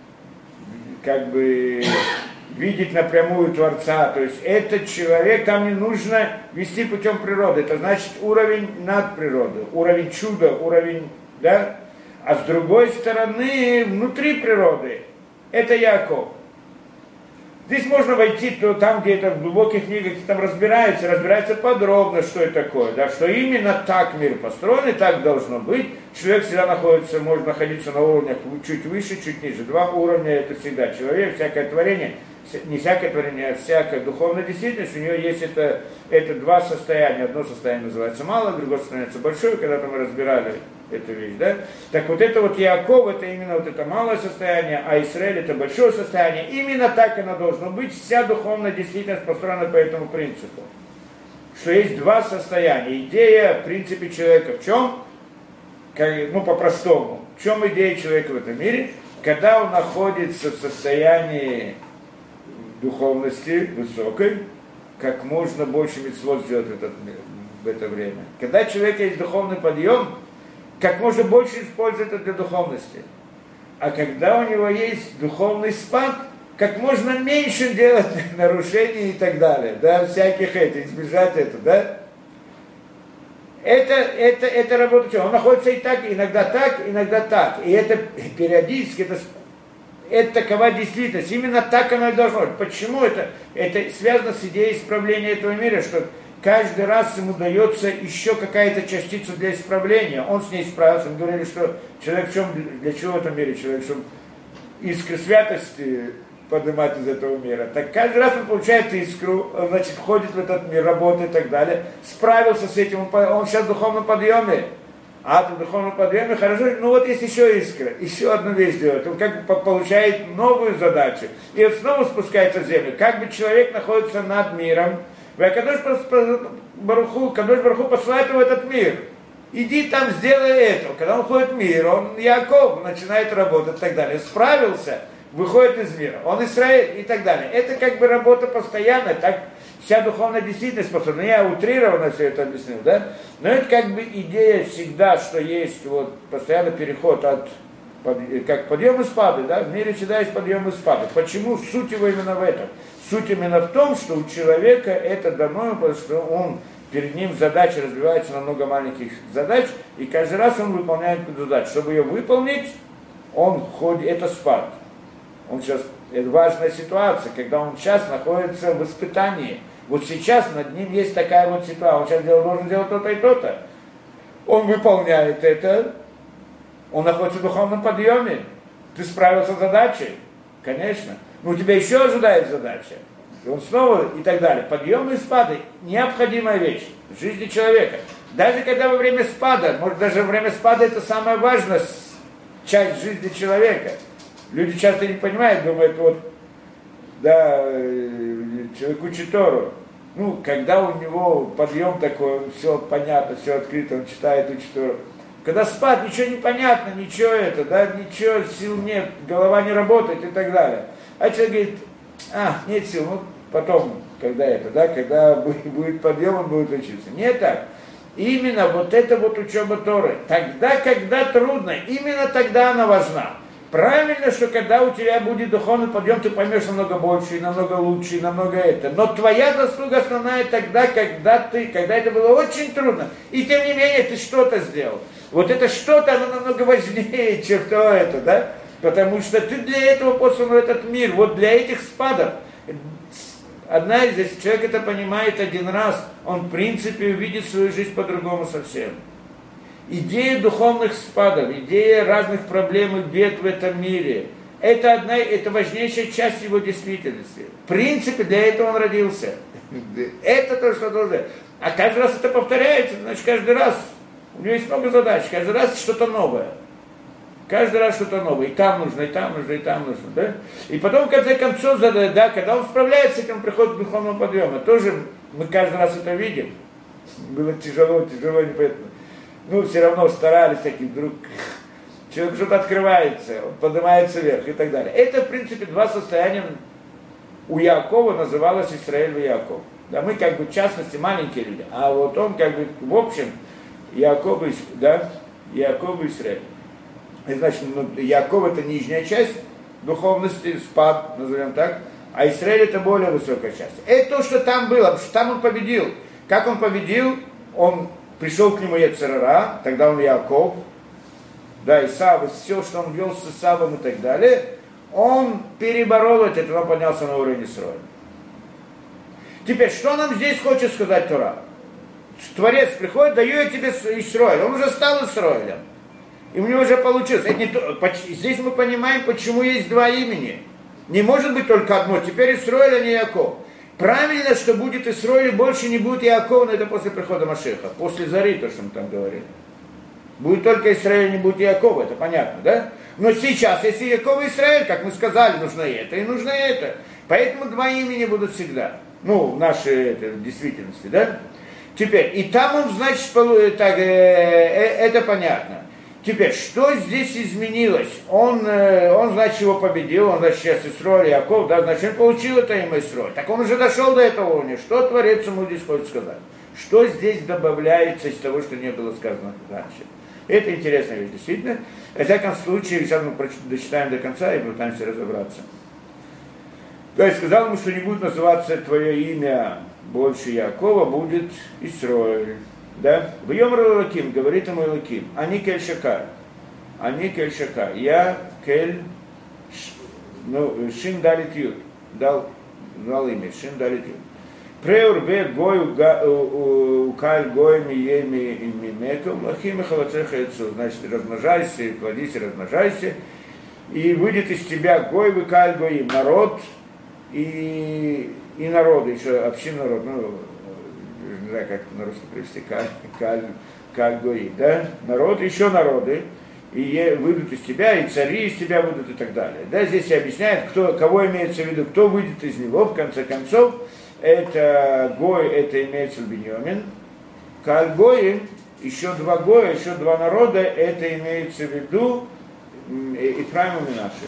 A: как бы видеть напрямую Творца. То есть этот человек, там не нужно вести путем природы. Это значит уровень над природой, уровень чуда, уровень, да? А с другой стороны, внутри природы, это Яков. Здесь можно войти то, там, где это в глубоких книгах там разбирается, разбирается подробно, что это такое, да, что именно так мир построен, и так должно быть. Человек всегда находится, может находиться на уровнях чуть выше, чуть ниже. Два уровня это всегда. Человек, всякое творение, не всякое творение, а всякая духовная действительность, у него есть это, это два состояния. Одно состояние называется малое, другое состояние большое, когда-то мы разбирали эту вещь, да? Так вот это вот Яков, это именно вот это малое состояние, а Израиль это большое состояние. Именно так оно должно быть. Вся духовная действительность построена по этому принципу. Что есть два состояния. Идея, в принципе, человека в чем? Ну, по-простому. В чем идея человека в этом мире? Когда он находится в состоянии духовности высокой, как можно больше мицвот сделать в, этот, в это время. Когда у человека есть духовный подъем, как можно больше использовать это для духовности. А когда у него есть духовный спад, как можно меньше делать нарушений и так далее, да, всяких это, избежать этого, да. Это, это, это работа чего? Он находится и так, иногда так, иногда так. И это периодически, это, это такова действительность. Именно так оно и должно быть. Почему это? Это связано с идеей исправления этого мира, что каждый раз ему дается еще какая-то частица для исправления. Он с ней справился. Мы говорили, что человек в чем, для чего в этом мире? Человек, чтобы искры святости поднимать из этого мира. Так каждый раз он получает искру, он, значит, входит в этот мир, работает и так далее. Справился с этим, он, он сейчас в духовном подъеме. А в духовном подъеме хорошо, ну вот есть еще искра, еще одну вещь делает. Он как бы получает новую задачу. И он снова спускается в землю. Как бы человек находится над миром, Кадош Баруху, Кадош Баруху посылает его в этот мир. Иди там, сделай это. Когда он ходит в мир, он Яков, начинает работать и так далее. Справился, выходит из мира. Он Израиль и так далее. Это как бы работа постоянная, так вся духовная действительность способна. Я утрированно все это объяснил, да? Но это как бы идея всегда, что есть вот постоянный переход от, под, как подъем и спады, да? В мире всегда есть подъем и спады. Почему? Суть его именно в этом. Суть именно в том, что у человека это дано, потому что он, перед ним задача разбивается на много маленьких задач, и каждый раз он выполняет эту задачу. Чтобы ее выполнить, он ходит, это спад. Он сейчас, это важная ситуация, когда он сейчас находится в испытании. Вот сейчас над ним есть такая вот ситуация, он сейчас делает, должен делать то-то и то-то. Он выполняет это, он находится в духовном подъеме. Ты справился с задачей? Конечно. Но у тебя еще ожидает задача. И он снова и так далее. Подъемы и спады – необходимая вещь в жизни человека. Даже когда во время спада, может даже во время спада это самая важная часть жизни человека. Люди часто не понимают, думают, вот, да, человек учит Тору. Ну, когда у него подъем такой, все понятно, все открыто, он читает, учит Тору. Когда спад, ничего не понятно, ничего это, да, ничего, сил нет, голова не работает и так далее. А человек говорит, а, нет сил, ну, потом, когда это, да, когда будет подъем, он будет учиться. Не так. Именно вот это вот учеба Торы. Тогда, когда трудно, именно тогда она важна. Правильно, что когда у тебя будет духовный подъем, ты поймешь намного больше, и намного лучше, и намного это. Но твоя заслуга основная тогда, когда ты, когда это было очень трудно. И тем не менее ты что-то сделал. Вот это что-то, оно намного важнее, чем то это, да? Потому что ты для этого послан в этот мир, вот для этих спадов. Одна из, если человек это понимает один раз, он в принципе увидит свою жизнь по-другому совсем. Идея духовных спадов, идея разных проблем и бед в этом мире, это одна, это важнейшая часть его действительности. В принципе, для этого он родился. Это то, что должен. А каждый раз это повторяется, значит, каждый раз у него есть много задач, каждый раз что-то новое. Каждый раз что-то новое. И там нужно, и там нужно, и там нужно. Да? И потом, в конце концов, да, когда он справляется с этим, приходит к духовному подъему. Тоже мы каждый раз это видим. Было тяжело, тяжело, непонятно. Ну, все равно старались такие, вдруг человек что-то открывается, он поднимается вверх и так далее. Это, в принципе, два состояния у Якова называлось Исраэль и Яков. Да, мы как бы в частности маленькие люди, а вот он как бы в общем Яков, да, Яков и Исраэль. И значит, ну, Яков это нижняя часть духовности, спад, назовем так, а Исраэль это более высокая часть. Это то, что там было, потому что там он победил. Как он победил? Он пришел к нему Ецер-ара, тогда он Яков, да, Исав, все, что он вел с Исавом и так далее, он переборол это, и он поднялся на уровень Исроэля. Теперь, что нам здесь хочет сказать Тора? Творец приходит, даю я тебе Исроэль, он уже стал Исроэлем, и у него уже получилось. Это не то, здесь мы понимаем, почему есть два имени. Не может быть только одно, теперь Исроэль, а не Яков. Правильно, что будет Исроэль, больше не будет Якова, но это после прихода Машеха, после Зари, то, что мы там говорили. Будет только Исраэль, не будет Якова, это понятно, да? Но сейчас, если Яков и Исраэль, как мы сказали, нужно это и нужно это. Поэтому два имени будут всегда. Ну, в нашей это, в действительности, да? Теперь, и там он, значит, так, э, э, это понятно. Теперь, что здесь изменилось? Он, э, он, значит, его победил, он, значит, сейчас Исроэль, Яков, да, значит, он получил это имя Исроэль. Так он уже дошел до этого уровня. Что Творец ему здесь хочет сказать? Что здесь добавляется из того, что не было сказано раньше? Это интересная вещь, действительно. В всяком случае, сейчас мы дочитаем до конца и попытаемся разобраться. То есть сказал ему, что не будет называться твое имя больше Якова, будет Исроэль. Да? В Йомру Лаким, говорит ему Лаким, они кель шакар. Они кель шакар. Я кель, ну, шин далит ют. Дал, дал имя, шин далит ют. Преур бе гой укаль гой миеми мимеком, лахим и халацеха яцу. Значит, размножайся, плодись, размножайся. И выйдет из тебя гой, выкаль гой, народ и, и народы, еще общин народ, ну, не знаю, как на русский привести, каль, каль, каль гой, да, народ, еще народы, и выйдут из тебя, и цари из тебя выйдут, и так далее. Да, здесь объясняет, кто, кого имеется в виду, кто выйдет из него, в конце концов, это гой, это имеется в Биньямин, каль гой, еще два гоя, еще два народа, это имеется в виду Ифраим и Минаше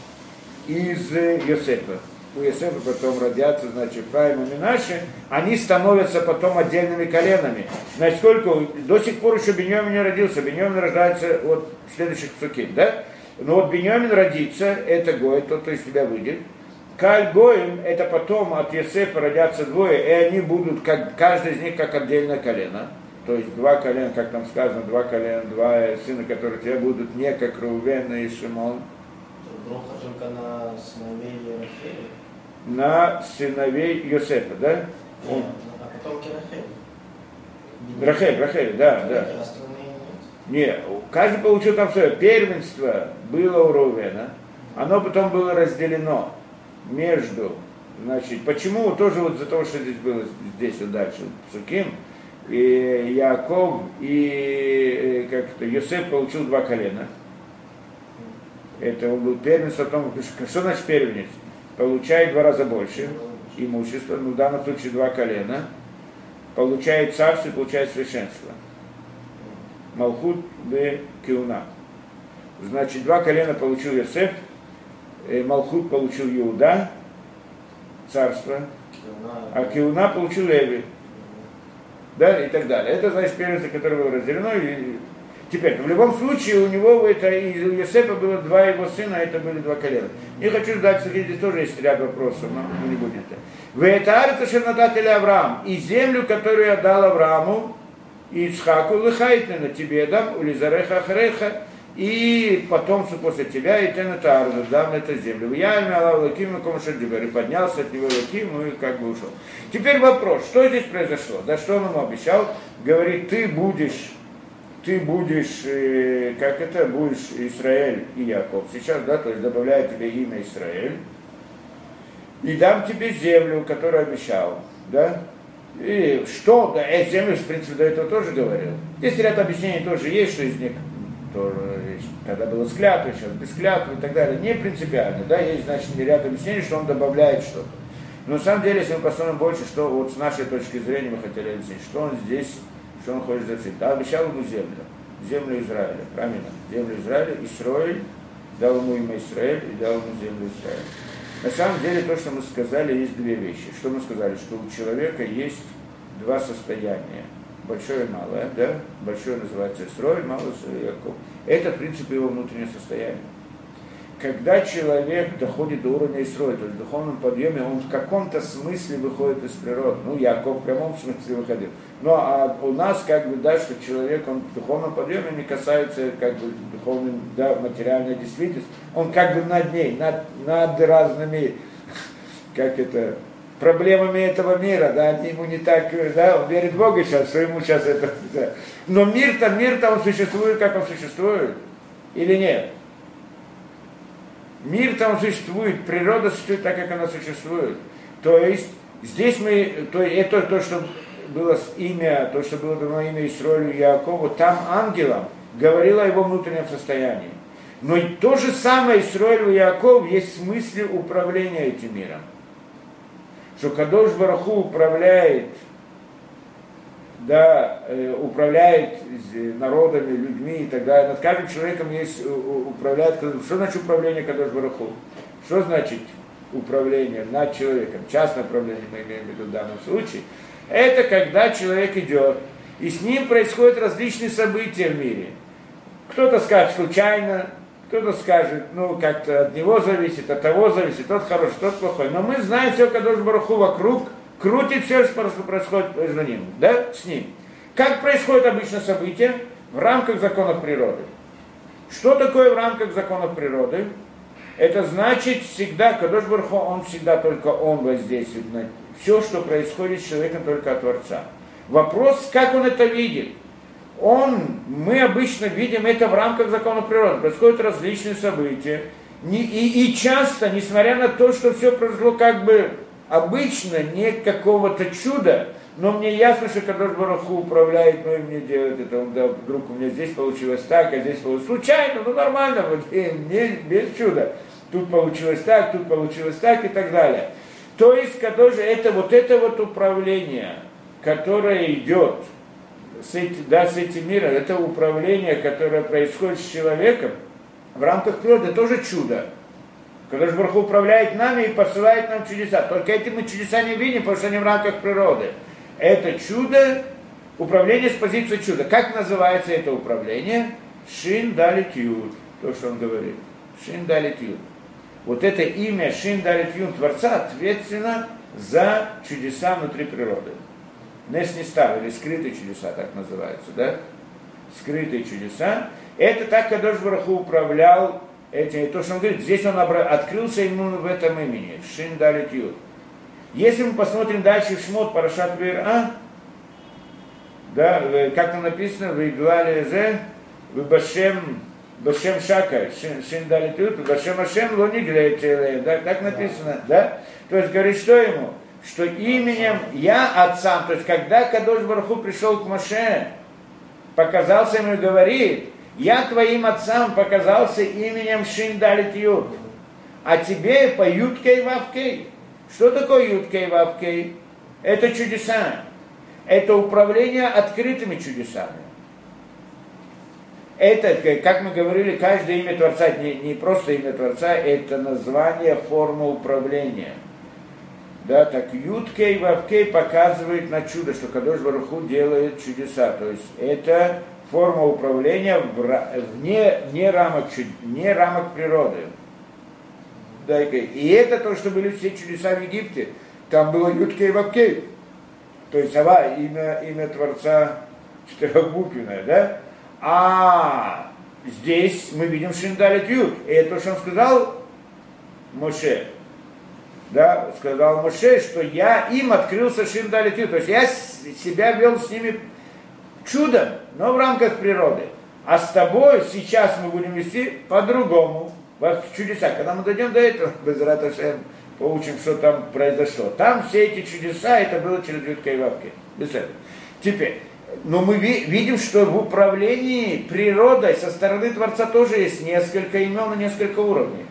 A: из Йосефа. У Йосефа потом родятся, значит, Ифраим и Минаше, они становятся потом отдельными коленами. Значит, сколько, до сих пор еще Биньямин не родился, Биньямин рождается от следующих псуким, да? Но вот Биньямин родится, это Гой, тот, кто из тебя выйдет. Каль Гоим, это потом от Йосефа родятся двое, и они будут, как, каждый из них как отдельное колено. То есть два колена, как там сказано, два колена, два сына, которые у тебя будут не как Рувен и Шимон.
C: Броха только на сыновей Рахели.
A: На сыновей Йосефа, да?
C: Нет, Он... а потомки Рахели.
A: Рахель, Рахель, да, да. Нет, каждый получил там свое. Первенство было у Рувена, оно потом было разделено между, значит, почему тоже вот за того, что здесь было, здесь вот дальше, Псуким, и Яаков и как это, Йосеф получил два колена. Это он был первенец, о том, что значит первенец? Получает в два раза больше имущества, ну в данном случае два колена, получает царство и получает священство. Малхут бе Кеуна. Значит, два колена получил Йосеф, Малхут получил Иуда, царство, а Кеуна получил Леви. Да, и так далее. Это, значит, первенство, которое было разделено. И... Теперь, в любом случае, у него это, и у Йосефа было два его сына, а это были два колена. Не хочу ждать, здесь тоже есть ряд вопросов, но мы не будем это. Вы это арта шернататель Авраам, и землю, которую я дал Аврааму, и Ицхаку лыхайтна тебе дам, улизареха ахареха, и потомство после тебя, и тен это арду, дам это землю. Я имя Аллах Лаким, и поднялся от него Лаким, и как бы ушел. Теперь вопрос, что здесь произошло? Да что он ему обещал? Говорит, ты будешь, ты будешь, э, как это, будешь Израиль и Яков. Сейчас, да, то есть добавляет тебе имя Израиль. И дам тебе землю, которую обещал, да? И что, да, эти землю, в принципе, до этого тоже говорил. Здесь ряд объяснений тоже есть, что из них тоже есть, когда было с клятвой, сейчас без клятвы и так далее. Не принципиально, да, есть, значит, ряд объяснений, что он добавляет что-то. Но на самом деле, если мы посмотрим больше, что вот с нашей точки зрения мы хотели объяснить, что он здесь, что он хочет завершить. Да, обещал ему землю, землю Израиля, правильно, землю Израиля, Исроэль, дал ему имя Израиль и дал ему землю Израиля. На самом деле, то, что мы сказали, есть две вещи. Что мы сказали? Что у человека есть два состояния. Большое и малое, да? Большое называется Исроэль, малое Яков. Это, в принципе, его внутреннее состояние. Когда человек доходит до уровня Исроэля, то есть в духовном подъеме, он в каком-то смысле выходит из природы. Ну, Яков в прямом смысле выходил. Ну, а у нас, как бы, да, что человек, он в духовном подъеме не касается, как бы, духовной, да, материальной действительности. Он как бы над ней, над, над разными, как это, проблемами этого мира, да, они ему не так, да, он верит в Бога сейчас, что ему сейчас это, да. Но мир-то, мир-то он существует, как он существует, или нет? Мир там существует, природа существует так, как она существует. То есть здесь мы, то, это то, что было имя, то, что было дано имя Исроэлю и Яакову, там ангелам говорило о его внутреннем состоянии. Но и то же самое Исроэлю и Яакову есть в смысле управления этим миром. Что Кадош Барух Ху управляет, да, э, управляет народами, людьми и так далее. Над каждым человеком есть управляет. Что значит управление Кадош Барух Ху? Что значит управление над человеком? Частное управление мы имеем в виду в данном случае. Это когда человек идет, и с ним происходят различные события в мире. Кто-то скажет случайно, кто-то скажет, ну, как-то от него зависит, от того зависит, тот хороший, тот плохой. Но мы знаем все Кадош Барух Ху вокруг, крутит все, что происходит между ним, да, с ним. Как происходит обычно событие? В рамках законов природы. Что такое в рамках законов природы? Это значит всегда, Кадош Барух Ху, он всегда только он воздействует на все, что происходит с человеком, только от Творца. Вопрос, как он это видит? Он, мы обычно видим это в рамках законов природы. Происходят различные события. И, и, и часто, несмотря на то, что все произошло как бы обычно, не какого-то чуда, но мне ясно, что Кадош Барух Ху управляет, ну и мне делает это, он, да, вдруг у меня здесь получилось так, а здесь получилось случайно, ну нормально, вот, не, без чуда. Тут получилось так, тут получилось так и так далее. То есть, Кадош, это вот это вот управление, которое идет с, эти, да, с этим миром, это управление, которое происходит с человеком в рамках природы, это тоже чудо. Кадош Барух Ху управляет нами и посылает нам чудеса. Только эти мы чудеса не видим, потому что они в рамках природы. Это чудо, управление с позиции чуда. Как называется это управление? Шин Далит Юд. То, что он говорит. Шин Далит Юд. Вот это имя Шин Далит Юд Творца ответственно за чудеса внутри природы. Нес Нистар, или скрытые чудеса, так называются, да? Скрытые чудеса. Это так Кадош Барух Ху управлял этим. И то, что он говорит, здесь он обра... открылся ему в этом имени. Шин Далит Юд. Если мы посмотрим дальше в Шмот, Парашат Вейра, да, как там написано, в Иглале Зе, в Башем, Башем Шака, Шин Далит Юд, в Башем Ашем Лонигле, да, так написано, да? То есть говорит, что ему? Что именем я отцам, то есть когда Кадош Барух Ху пришел к Моше, показался ему и говорит, я твоим отцам показался именем Шин Далит Юд, а тебе по Юдкей Вавкей. Что такое Юдкей Вавкей? Это чудеса. Это управление открытыми чудесами. Это, как мы говорили, каждое имя Творца, не, не просто имя Творца, это название, форма управления. Да, так Юдкей Вавкей показывает на чудо, что Кадош Барух Ху делает чудеса. То есть это форма управления вне, вне, рамок, вне рамок природы. Да, и это то, что были все чудеса в Египте. Там было Юдкей Вавкей. То есть Ава, имя, имя Творца четырехбуквенное, да? А здесь мы видим Шин Далит Юд. И это то, что он сказал Моше. Да, сказал Моше, что я им открылся Шин Далит Юд. То есть я себя вел с ними чудом, но в рамках природы. А с тобой сейчас мы будем вести по-другому. В чудеса. Когда мы дойдем до этого, Безрат Ашем, поучим, что там произошло. Там все эти чудеса, это было через Юдкей Вавкей. Без этого. Теперь, но мы ви- видим, что в управлении природой со стороны Творца тоже есть несколько имен и несколько уровней.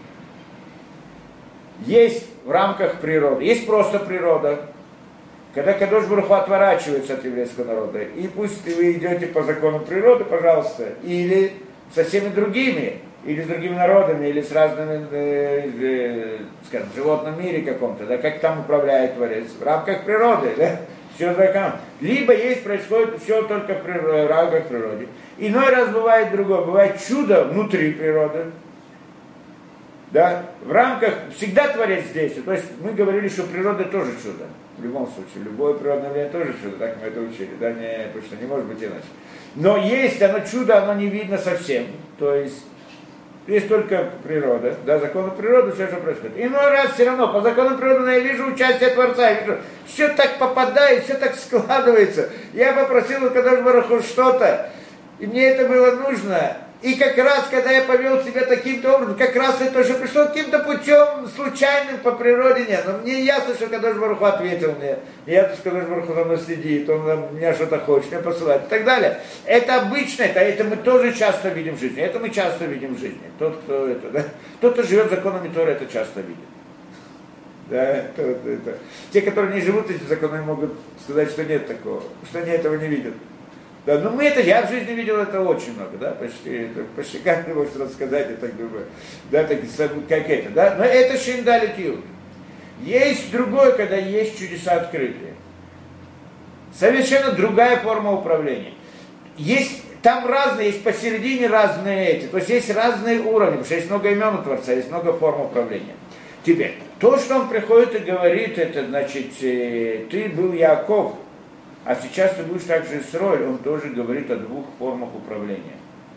A: Есть в рамках природы, есть просто природа. Когда Кадош Барух Ху отворачивается от еврейского народа, и пусть вы идете по закону природы, пожалуйста, или со всеми другими, или с другими народами, или с разными, э, э, скажем, в животном мире каком-то, да, как там управляет Творец, в рамках природы, да, все закон. Либо есть, происходит все только в рамках природы. Иной раз бывает другое, бывает чудо внутри природы, да, в рамках, всегда Творец действует, то есть мы говорили, что природа тоже чудо, в любом случае, любое природное явление тоже чудо, так мы это учили, да, не, потому что не может быть иначе. Но есть оно чудо, оно не видно совсем, то есть есть только природа, да, законы природы, все, что происходит. Иной раз все равно, по закону природы я вижу участие Творца, я вижу, все так попадает, все так складывается. Я попросил у Кадош Барух Ху что-то, и мне это было нужно. И как раз, когда я повел себя таким-то образом, как раз это уже пришло каким-то путем случайным по природе нет. Но мне ясно, что Кадош Барух Ху ответил мне. Ясно, что Кадош Барух Ху за мной следит, он на меня что-то хочет, меня посылает и так далее. Это обычно, это, это мы тоже часто видим в жизни. Это мы часто видим в жизни. Тот, кто это, да? Тот, кто живет законами Торы, это часто видит. Да, тот, это. Те, которые не живут этими законами, могут сказать, что нет такого, что они этого не видят. Да, ну мы это, я в жизни видел это очень много, да, почти, почти каждый может рассказать, я так думаю, да, так, как это, да, но это Шин Далит Юд. Есть другое, когда есть чудеса открытые. Совершенно другая форма управления. Есть, там разные, есть посередине разные эти, то есть есть разные уровни, потому что есть много имен у Творца, есть много форм управления. Теперь, то, что он приходит и говорит, это значит, ты был Яаков, А сейчас ты будешь также Исроэль, он тоже говорит о двух формах управления.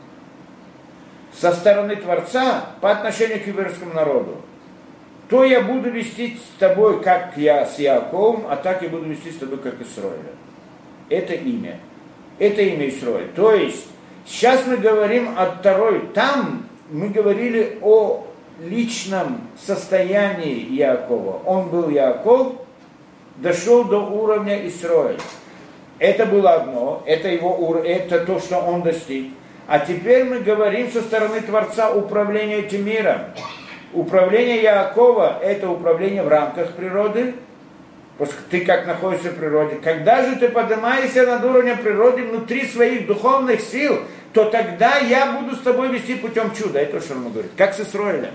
A: Со стороны Творца по отношению к еврейскому народу. То я буду вести с тобой, как я с Яаковом, а так я буду вести с тобой, как Исроэля. Это имя. Это имя Исроэль. То есть, сейчас мы говорим о второй. Там мы говорили о личном состоянии Яакова. Он был Яаков, дошел до уровня Исроэль. Это было одно, это, его, это то, что он достиг. А теперь мы говорим со стороны Творца управления этим миром. Управление Яакова – это управление в рамках природы, ты как находишься в природе. Когда же ты поднимаешься над уровнем природы внутри своих духовных сил, то тогда я буду с тобой вести путем чуда. Это что он говорит. Как с Исроэлем.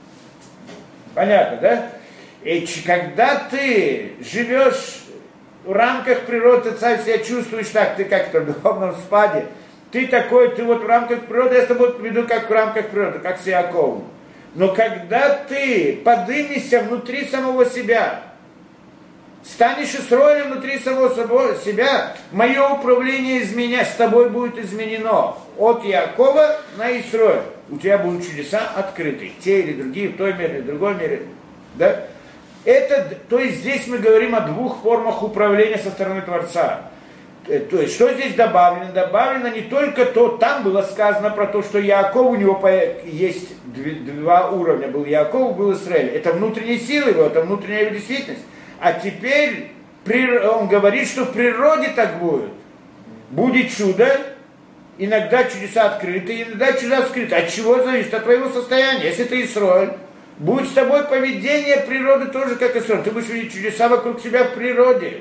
A: Понятно, да? И когда ты живешь в рамках природы, ты сам себя чувствуешь так, ты как-то в духовном спаде, ты такой, ты вот в рамках природы, я с тобой веду как в рамках природы, как с Яаковом. Но когда ты поднимешься внутри самого себя, станешь Исроэлем внутри самого себя, мое управление изменя, с тобой будет изменено от Яакова на Исроэль. У тебя будут чудеса открыты, те или другие, в той мере, в другой мере. Да? Это, то есть здесь мы говорим о двух формах управления со стороны Творца. То есть, что здесь добавлено? Добавлено не только то, там было сказано про то, что Яаков, у него есть два уровня, был Яаков, был Исраэль. Это внутренние силы его, это внутренняя его действительность. А теперь он говорит, что в природе так будет. Будет чудо, иногда чудеса открыты, иногда чудеса скрыты. От чего зависит? От твоего состояния. Если ты Исраэль, будет с тобой поведение природы тоже как Исраэль. Ты будешь видеть чудеса вокруг себя в природе.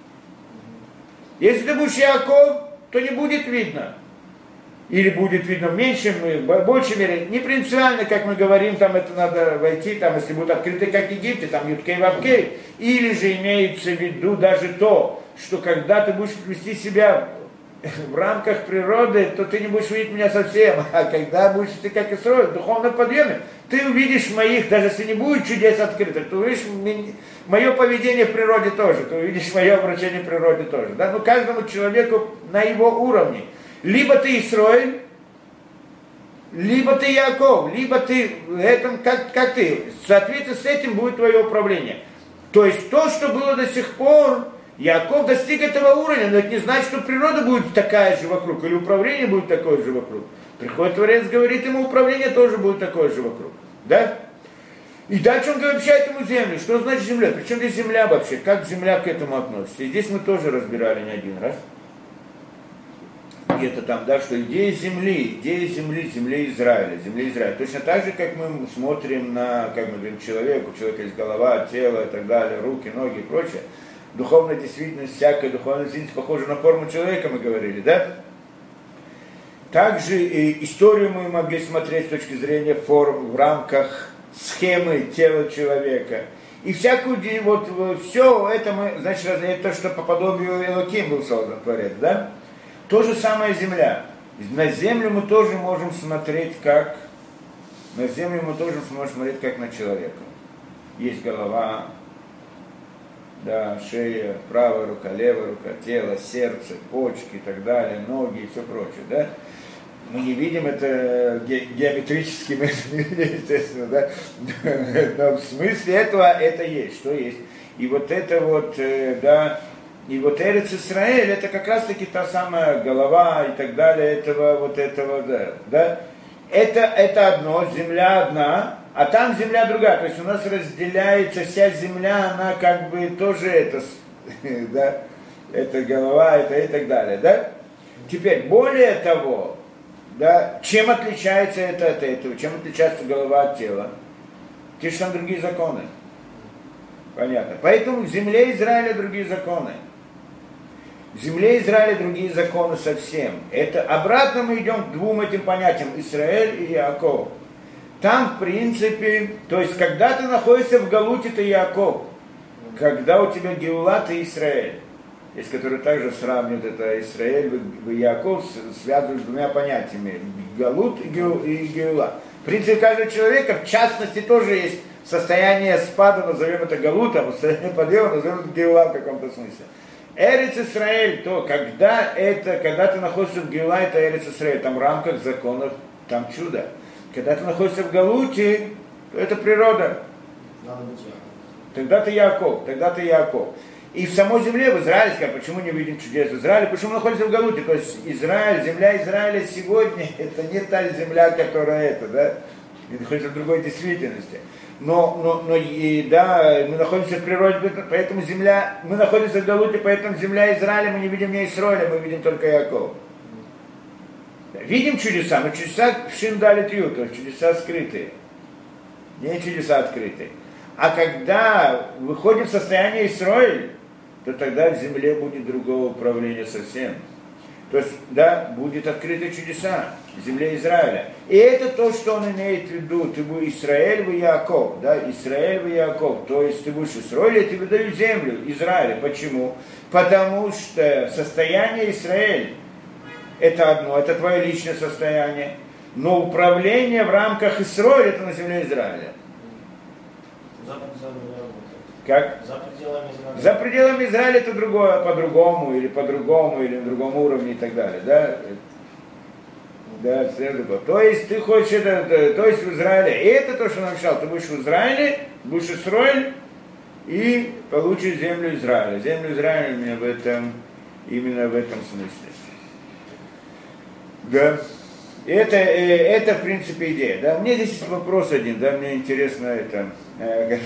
A: Если ты будешь Яаков, то не будет видно. Или будет видно в меньшем, в большей мере. Не принципиально, как мы говорим, там это надо войти, там, если будут открыты, как в Египте, там Юткей Вавкей. Или же имеется в виду даже то, что когда ты будешь вести себя в рамках природы, то ты не будешь видеть меня совсем. А когда будешь ты как Исроэль, в духовном подъеме, ты увидишь моих, даже если не будет чудес открытых, ты увидишь мое поведение в природе тоже, ты увидишь мое обращение в природе тоже. Да? Ну, каждому человеку на его уровне. Либо ты Исроэль, либо ты Яаков, либо ты этом, как, как ты. В соответствии с этим будет твое управление. То есть то, что было до сих пор, Яаков достиг этого уровня, но это не значит, что природа будет такая же вокруг, или управление будет такое же вокруг. Приходит Творец, говорит ему, управление тоже будет такое же вокруг. Да? И дальше он обещает ему землю. Что значит земля? Причем здесь земля вообще? Как земля к этому относится? И здесь мы тоже разбирали не один раз. Где-то там, да, что идея земли, идея земли, земли Израиля, земли Израиля. Точно так же, как мы смотрим на, как мы говорим, человека, у человека есть голова, тело и так далее, руки, ноги и прочее. Духовная действительность, всякая духовная действительность похожа на форму человека, мы говорили, да? Также и историю мы могли смотреть с точки зрения форм в рамках схемы тела человека. И всякую, вот, все это мы, значит, это то, что по подобию Элоким был создан Творец, да? То же самое земля. На землю мы тоже можем смотреть как, на землю мы тоже можем смотреть как на человека. Есть голова, да, шея, правая рука, левая рука, тело, сердце, почки и так далее, ноги и все прочее, да? Мы не видим это ге- геометрически, мы это не видим, естественно, да? Но в смысле этого это есть, что есть. И вот это вот, да, и вот Эрец Исраэль, это как раз-таки та самая голова и так далее, этого, вот этого, да, да? Это, это одно, земля одна, а там земля другая, то есть у нас разделяется вся земля, она как бы тоже это, да, это голова, это и так далее, да? Теперь, более того, да, чем отличается это от этого, чем отличается голова от тела? Те же там другие законы. Понятно. Поэтому в земле Израиля другие законы. В земле Израиля другие законы совсем. Это обратно мы идем к двум этим понятиям, Исраэль и Яаков. Там, в принципе, то есть, когда ты находишься в Галуте, ты Яаков. Когда у тебя Геула, ты Исраэль. Есть, которые также сравнивают это Исраэль и Яаков, связывают с двумя понятиями. Галут и Геула. В принципе, каждого человека, в частности, тоже есть состояние спада, назовем это Галутом, состояние подъема, назовем это Геула в каком-то смысле. Эрец Исраэль, то когда это, когда ты находишься в Геула, это Эрец Исраэль, там в рамках законов, там чудо. Когда ты находишься в Галуте, то это природа.
C: Надо быть Яков.
A: Тогда ты Яков, тогда ты Яков. И в самой земле, в Израиле, почему не видим чудес в Израиле? Потому что мы находимся в Галуте. То есть Израиль, земля Израиля сегодня, это не та земля, которая это, да? Мы находимся в другой действительности. Но, но, но и, да, мы находимся в природе, поэтому земля, мы находимся в Галуте, поэтому земля Израиля, мы не видим не Исраиля, мы видим только Якова. Видим чудеса, но чудеса в Шиндалит Ю, то есть чудеса скрытые, не чудеса открытые. А когда выходим в состояние Исраиль, то тогда в земле будет другого управления совсем. То есть, да, будет открыты чудеса в земле Израиля. И это то, что он имеет в виду. Ты будешь Израиль в Яков, да, Израиль в Яков. То есть ты будешь Израиль, я тебе даю землю Израиля. Почему? Потому что состояние Израиль это одно, это твое личное состояние. Но управление в рамках Израиля это на земле Израиля.
C: За пределами работы.
A: Как?
C: За пределами Израиля.
A: За пределами Израиля это другое, по-другому, или по-другому, или на другом уровне и так далее, да? Да, следует. То есть ты хочешь это, то есть в Израиле. И это то, что он обещал. Ты будешь в Израиле, будешь Исраиль и получишь землю Израиля. Землю Израиля именно в этом, именно в этом смысле. Да. Это, это в принципе идея. Да. Мне здесь есть вопрос один, да, мне интересно это. Э,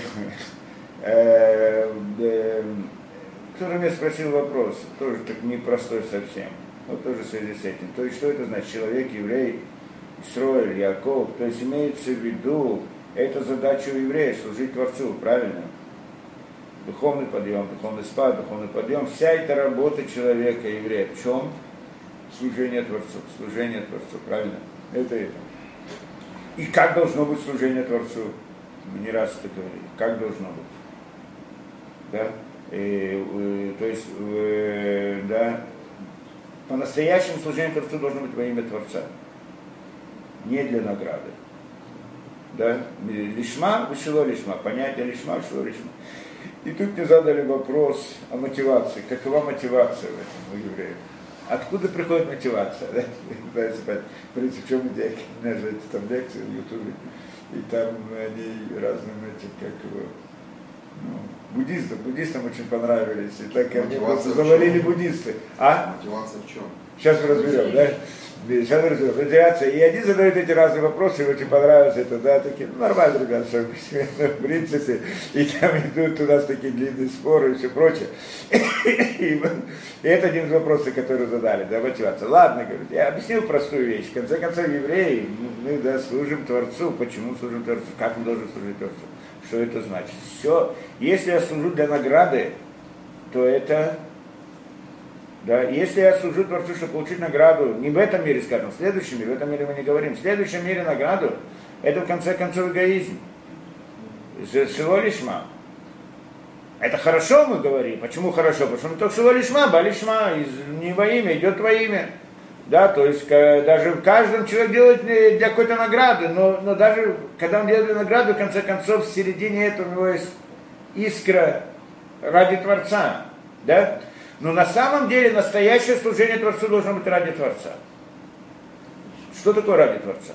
A: э, э, кто-то меня спросил вопрос, тоже так непростой совсем. Вот тоже в связи с этим. То есть, что это значит? Человек, еврей, Исроэль, Яков. То есть, имеется в виду, это задача у еврея, служить Творцу, правильно? Духовный подъем, духовный спад, духовный подъем. Вся эта работа человека, еврея, в чем? Служение Творцу, служение Творцу, правильно? Это это. И как должно быть служение Творцу? Мы не раз это говорили. Как должно быть? Да? И, и, то есть, э, да, по-настоящему служение Творцу должно быть во имя Творца. Не для награды. Да? Лишма, вышело лишма. Понятие лишма, вышело лишма. И тут мне задали вопрос о мотивации. Какова мотивация в этом у евреев? Откуда приходит мотивация? Да? В принципе, в чем идея? У меня же эти там лекции в Ютубе. И там они разным этим, как его, ну, буддистам, буддистам очень понравились. И так они просто завалили буддисты. А?
D: Мотивация в чем?
A: Сейчас мы разберем, да? Сейчас мы разберем. Мотивация. И они задают эти разные вопросы, им очень понравилось это, да, такие, ну, нормально, ребят, что в принципе, и там идут у нас такие длинные споры и все прочее. И, и это один из вопросов, которые задали, да, мотивация. Ладно, говорит, я объяснил простую вещь. В конце концов, евреи, мы, да, служим Творцу. Почему служим Творцу? Как мы должны служить Творцу? Что это значит? Все, если я служу для награды, то это, да, если я служу Творцу, чтобы получить награду, не в этом мире, скажем, в следующем мире, в этом мире мы не говорим, в следующем мире награду, это в конце концов эгоизм. Шило лишма. Это хорошо, мы говорим. Почему хорошо? Потому что мы только шило лишма, ба лишма, не во имя, идет во имя. Да, то есть даже в каждом человек делает для какой-то награды, но, но даже когда он делает для награды, в конце концов, в середине этого у него есть искра ради Творца. Да? Но на самом деле настоящее служение Творцу должно быть ради Творца. Что такое ради Творца?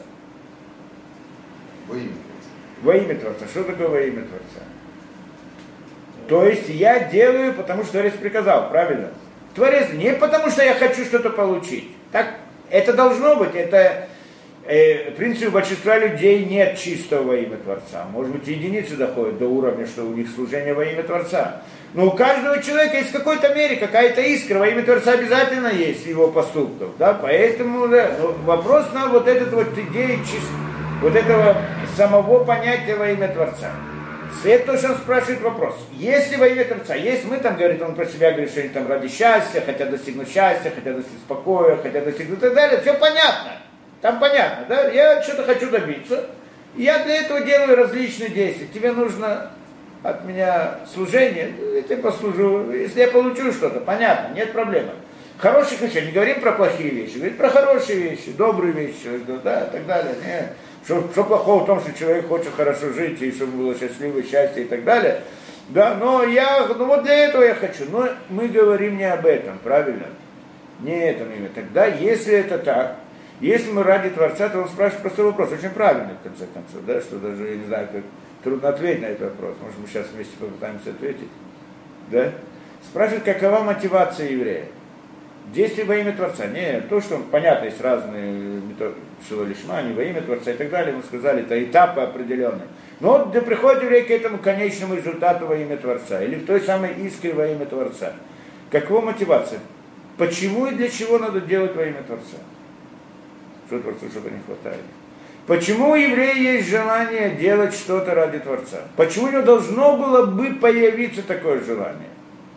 D: Во имя Творца.
A: Во имя Творца. Что такое во имя Творца? То есть я делаю, потому что Творец приказал, правильно? Творец не потому, что я хочу что-то получить. Так, это должно быть, это, э, в принципе, у большинства людей нет чистого во имя Творца. Может быть, единицы доходят до уровня, что у них служение во имя Творца. Но у каждого человека есть в какой-то мере какая-то искра, во имя Творца обязательно есть в его поступках. Да? Поэтому да, вопрос на вот этот вот идею, вот этого самого понятия во имя Творца. Это то, что он спрашивает вопрос. Если во имя Творца, есть мы там, говорит, он про себя говорит, что они там ради счастья, хотят достигнуть счастья, хотят достигнуть спокоя, хотят достигнуть и так далее, все понятно. Там понятно, да? Я что-то хочу добиться, и я для этого делаю различные действия. Тебе нужно от меня служение, я тебе послужу, если я получу что-то, понятно, нет проблемы. Хороших вещей, не говорим про плохие вещи, говорим про хорошие вещи, добрые вещи, да, и так далее. Нет. Что, что плохого в том, что человек хочет хорошо жить, и чтобы было счастливое счастье и так далее. Да, но я, ну вот для этого я хочу. Но мы говорим не об этом, правильно? Не этом именно. Тогда, если это так, если мы ради Творца, то он спрашивает простой вопрос, очень правильный, в конце концов, да, что даже, я не знаю, как трудно ответить на этот вопрос. Может, мы сейчас вместе попытаемся ответить. Да? Спрашивает, какова мотивация еврея? Действие во имя Творца. Не то, что, понятно, есть разные шилолишма, не во имя Творца и так далее. Мы сказали, это этапы определенные. Но вот да приходит еврей к этому конечному результату во имя Творца. Или в той самой искре во имя Творца. Какова мотивация? Почему и для чего надо делать во имя Творца? Что Творцу что-то не хватает? Почему у еврея есть желание делать что-то ради Творца? Почему у него должно было бы появиться такое желание?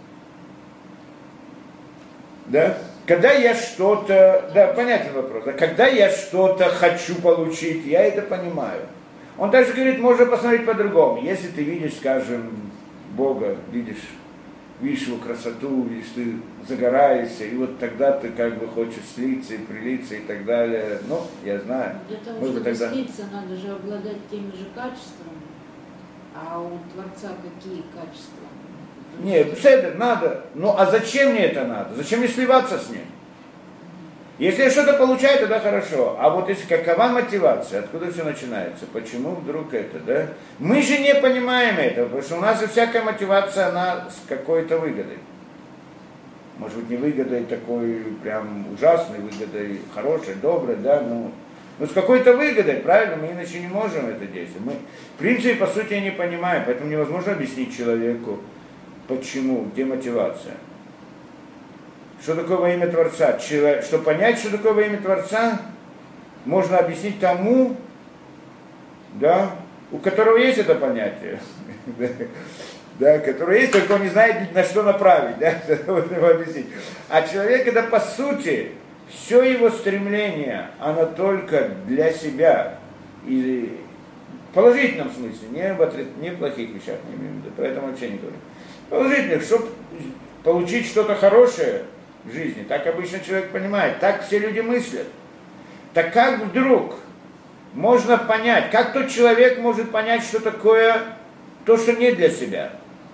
A: Да? Когда я что-то, да, понятен вопрос, да? Когда я что-то хочу получить, я это понимаю. Он также говорит, можно посмотреть по-другому. Если ты видишь, скажем, Бога, видишь, видишь его красоту, видишь, ты загораешься, и вот тогда ты как бы хочешь слиться и прилиться и так далее. Ну, я знаю.
B: Для того,
A: Может,
B: чтобы
A: тогда...
B: слиться, надо же обладать теми же качествами. А у Творца какие качества?
A: Нет, это надо. Ну, а зачем мне это надо? Зачем мне сливаться с ним? Если я что-то получаю, тогда хорошо. А вот если какова мотивация, откуда все начинается? Почему вдруг это, да? Мы же не понимаем этого, потому что у нас же всякая мотивация, она с какой-то выгодой. Может быть, не выгодой такой прям ужасной, выгодой хорошей, доброй, да, ну, но с какой-то выгодой, правильно? Мы иначе не можем это действовать. Мы, в принципе, по сути, не понимаем, поэтому невозможно объяснить человеку, почему, где мотивация. Что такое во имя Творца? Человек, чтобы понять, что такое во имя Творца, можно объяснить тому, да, у которого есть это понятие, да, который есть, только он не знает, на что направить, да, его объяснить. А человек, это по сути, все его стремление, оно только для себя, и в положительном смысле, не в, не в плохих вещах, не имею в виду, поэтому вообще не говорю. Положительных, чтобы получить что-то хорошее в жизни, так обычно человек понимает, так все люди мыслят. Так как вдруг можно понять, как тот человек может понять, что такое то, что не для себя?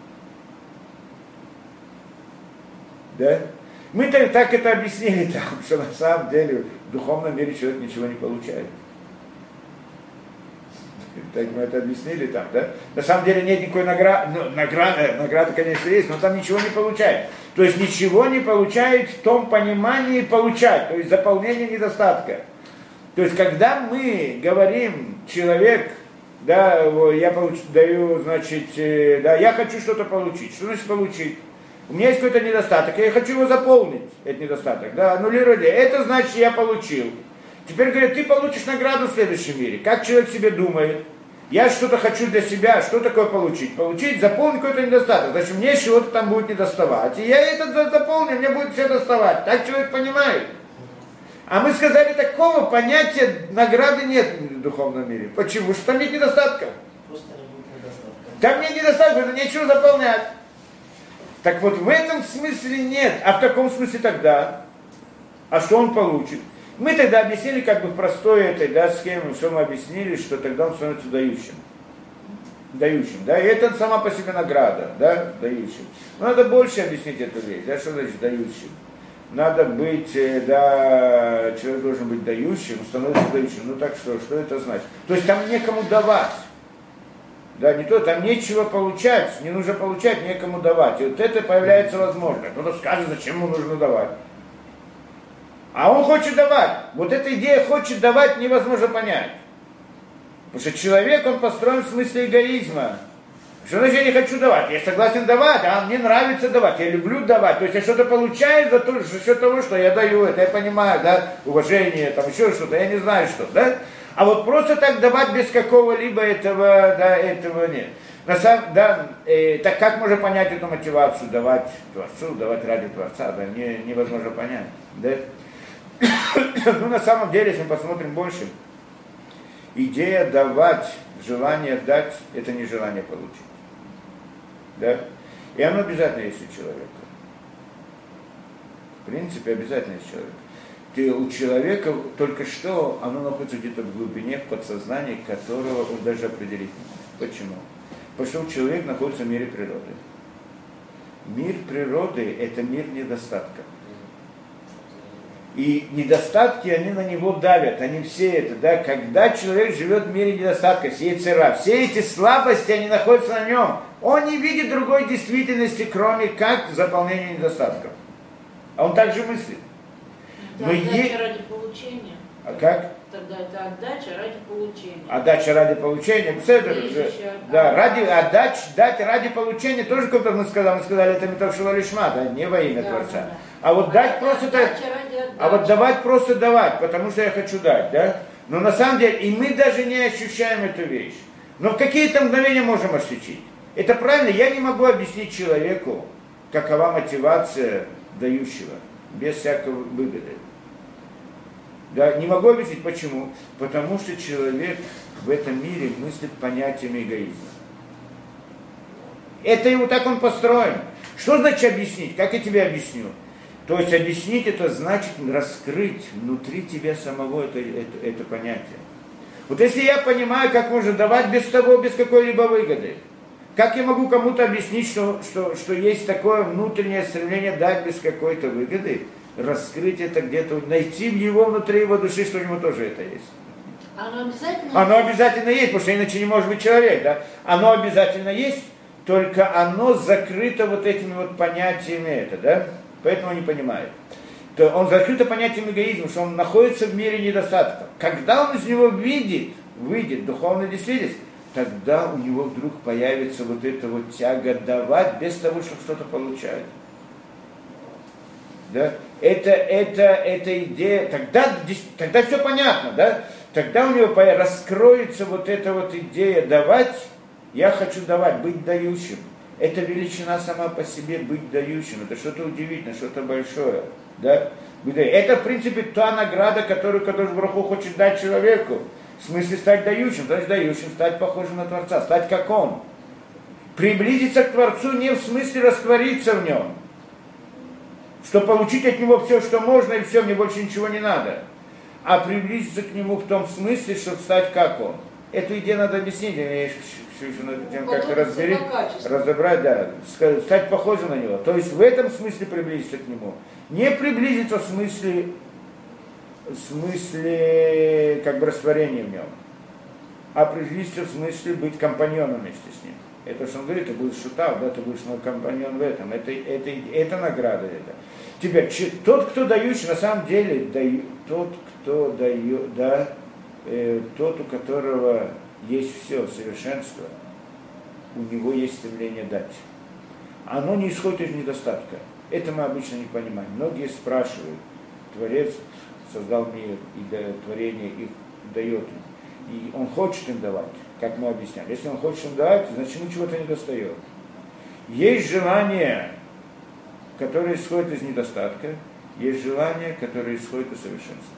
A: Да? Мы так, так это объяснили там, что на самом деле в духовном мире человек ничего не получает. Так мы это объяснили там, да? На самом деле нет никакой награды, ну, награда, награда, конечно, есть, но там ничего не получает. То есть ничего не получает в том понимании получать, то есть заполнение недостатка. То есть когда мы говорим, человек, да, я получ, даю, значит, да, я хочу что-то получить. Что значит получить? У меня есть какой-то недостаток, я хочу его заполнить, этот недостаток, да, аннулировать. Это значит, я получил. Теперь говорят, ты получишь награду в следующем мире. Как человек себе думает? Я что-то хочу для себя, что такое получить? Получить, заполнить какой-то недостаток. Значит, мне чего-то там будет недоставать. И я это заполню, мне будет все доставать. Так человек понимает. А мы сказали, такого понятия награды нет в духовном мире. Почему? Что там нет недостатка.
C: Просто не будет недостатка.
A: Там нет недостатка, это нечего заполнять. Так вот, в этом смысле нет. А в таком смысле тогда? А что он получит? Мы тогда объяснили, как бы в простой этой, да, схеме, что мы объяснили, что тогда он становится дающим. Дающим, да, и это сама по себе награда, да, дающим. Но надо больше объяснить эту вещь, да, что значит дающим. Надо быть, да, человек должен быть дающим, становится дающим. Ну так что, что это значит? То есть там некому давать. Да, не то, там нечего получать, не нужно получать, некому давать. И вот это появляется возможность. Кто-то скажет, зачем ему нужно давать. А он хочет давать. Вот эта идея хочет давать невозможно понять. Потому что человек, он построен в смысле эгоизма. Что значит я не хочу давать? Я согласен давать, а мне нравится давать, я люблю давать. То есть я что-то получаю за, то, за счет того, что я даю, это я понимаю, да, уважение, там еще что-то, я не знаю что, да. А вот просто так давать без какого-либо этого, да, этого нет. На самом, да, э, так как можно понять эту мотивацию давать Творцу, давать ради Творца, да, не, невозможно понять, да. Ну, на самом деле, если мы посмотрим больше, идея давать, желание дать, это не желание получить. Да? И оно обязательно есть у человека. В принципе, обязательно есть у человека. Ты, у человека только что оно находится где-то в глубине, в подсознании, которого он даже определить не может. Почему? Потому что человек находится в мире природы. Мир природы – это мир недостатка. И недостатки, они на него давят, они все это, да, когда человек живет в мире недостатка, все цера, все эти слабости, они находятся на нем. Он не видит другой действительности, кроме как заполнения недостатков. А он также мыслит.
B: Это
A: Но
B: отдача
A: е...
B: ради получения.
A: А как?
B: Тогда это отдача ради получения.
A: Отдача ради получения. Да, ради, отдача, дать ради получения, тоже как мы сказали, мы сказали, это метавшила лишма, да, не во имя
B: да,
A: Творца.
B: Да, да.
A: А вот
B: а
A: дать просто так, а вот давать просто давать, потому что я хочу дать, да? Но на самом деле, и мы даже не ощущаем эту вещь. Но в какие-то мгновения можем ощутить. Это правильно, я не могу объяснить человеку, какова мотивация дающего, без всякого выгоды. Да, не могу объяснить, почему. Потому что человек в этом мире мыслит понятиями эгоизма. Это его так он построен. Что значит объяснить? Как я тебе объясню? То есть объяснить это значит раскрыть внутри тебя самого это, это, это понятие. Вот если я понимаю, как можно давать без того, без какой-либо выгоды, как я могу кому-то объяснить, что, что, что есть такое внутреннее стремление дать без какой-то выгоды, раскрыть это где-то, найти в его внутри его души, что у него тоже это есть.
B: Оно обязательно
A: Оно обязательно есть, потому что иначе не может быть человек, да? Оно обязательно есть, только оно закрыто вот этими вот понятиями это, да? Поэтому он не понимает. То он закрыто понятием эгоизма, что он находится в мире недостатков. Когда он из него видит, выйдет духовная действительность, тогда у него вдруг появится вот эта вот тяга давать без того, чтобы что-то получать. Да? Это, это, это идея, тогда, тогда все понятно, да? Тогда у него раскроется вот эта вот идея давать, я хочу давать, быть дающим. Это величина сама по себе, быть дающим, это что-то удивительное, что-то большое. Да? Это, в принципе, та награда, которую Кадош Барух Ху хочет дать человеку. В смысле стать дающим, значит дающим, стать похожим на Творца, стать как он. Приблизиться к Творцу не в смысле раствориться в нем, что получить от него все, что можно, и все, мне больше ничего не надо. А приблизиться к нему в том смысле, чтобы стать как он. Эту идею надо объяснить, я еще на эту тему как-то разберить, разобрать, да, стать похожим на него. То есть в этом смысле приблизиться к нему. Не приблизиться в смысле, в смысле как бы растворения в нем, а приблизиться в смысле быть компаньоном вместе с ним. Это что он говорит, ты будешь шутав, да, ты будешь мой компаньон в этом. Это, это, это награда. Это. Теперь, тот, кто дающий, на самом деле, даю, тот, кто дает, да, э, тот, у которого есть все, совершенство, у него есть стремление дать. Оно не исходит из недостатка. Это мы обычно не понимаем. Многие спрашивают, Творец создал мир, и творение их дает им. И он хочет им давать, как мы объясняли. Если он хочет им давать, значит ему чего-то не достает. Есть желание, которое исходит из недостатка, есть желание, которое исходит из совершенства.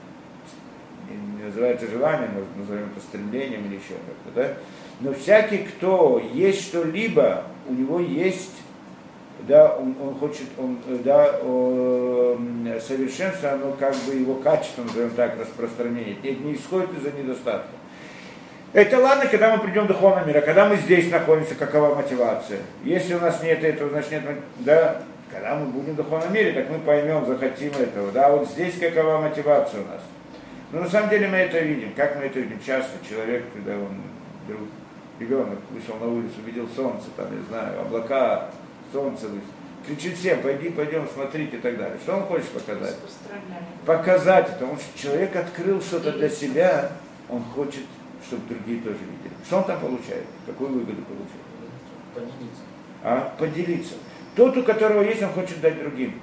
A: Не называется желание, мы назовем это стремлением или еще как-то, да? Но всякий, кто есть что-либо, у него есть, да, он, он хочет, он, да, о, совершенство, оно как бы его качество, назовем так, распространение, это не исходит из-за недостатка. Это ладно, когда мы придем в духовный мир, а когда мы здесь находимся, какова мотивация? Если у нас нет этого, значит нет, да, когда мы будем в духовном мире, так мы поймем, захотим этого, да, вот здесь какова мотивация у нас. Но на самом деле мы это видим, как мы это видим часто, человек, когда он вдруг, ребенок вышел на улицу, увидел солнце, там, не знаю, облака, солнце, кричит всем, пойди, пойдем смотреть и так далее. Что он хочет показать? Показать, потому что человек открыл что-то для себя, он хочет, чтобы другие тоже видели. Что он там получает? Какую выгоду получает?
C: Поделиться.
A: А? Поделиться. Тот, у которого есть, он хочет дать другим.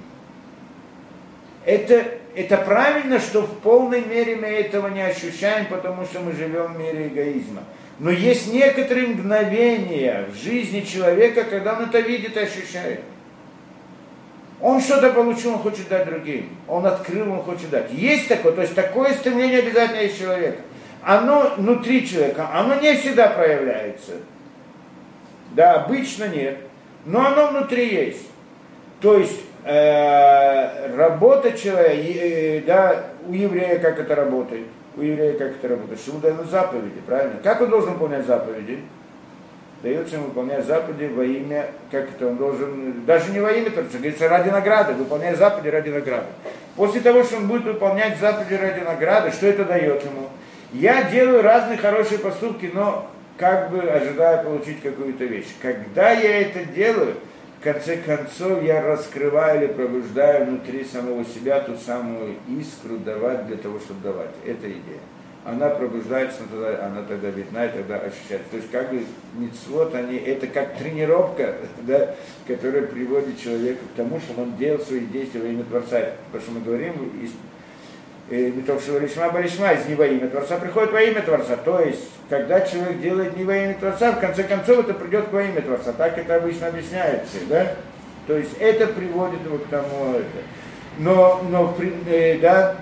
A: Это, это правильно, что в полной мере мы этого не ощущаем, потому что мы живем в мире эгоизма. Но есть некоторые мгновения в жизни человека, когда он это видит и ощущает. Он что-то получил, он хочет дать другим. Он открыл, он хочет дать. Есть такое, то есть такое стремление обязательно есть человека. Оно внутри человека, оно не всегда проявляется. Да, обычно нет. Но оно внутри есть. То есть э, работа человека, э, да, у еврея как это работает? У еврея как это работает? Что ему даны заповеди, правильно? Как он должен выполнять заповеди? дается ему выполнять заповеди во имя, как это он должен, даже не во имя Творца, говорится, ради награды, выполняя заповеди ради награды. После того, что он будет выполнять заповеди ради награды, что это дает ему? Я делаю разные хорошие поступки, но как бы ожидая получить какую-то вещь. Когда я это делаю, в конце концов я раскрываю или пробуждаю внутри самого себя ту самую искру давать для того, чтобы давать. Это идея. Она пробуждается, она тогда видна и тогда ощущается. То есть как бы мицвот, они, это как тренировка, да, которая приводит человека к тому, что он делал свои действия во имя Творца. Потому что мы говорим, из Митовшего лишма балишма, из не во имя Творца приходит во имя Творца. То есть, когда человек делает не во имя Творца, в конце концов это придет во имя Творца. Так это обычно объясняется, да? То есть это приводит его к тому, это. Но, но э, да,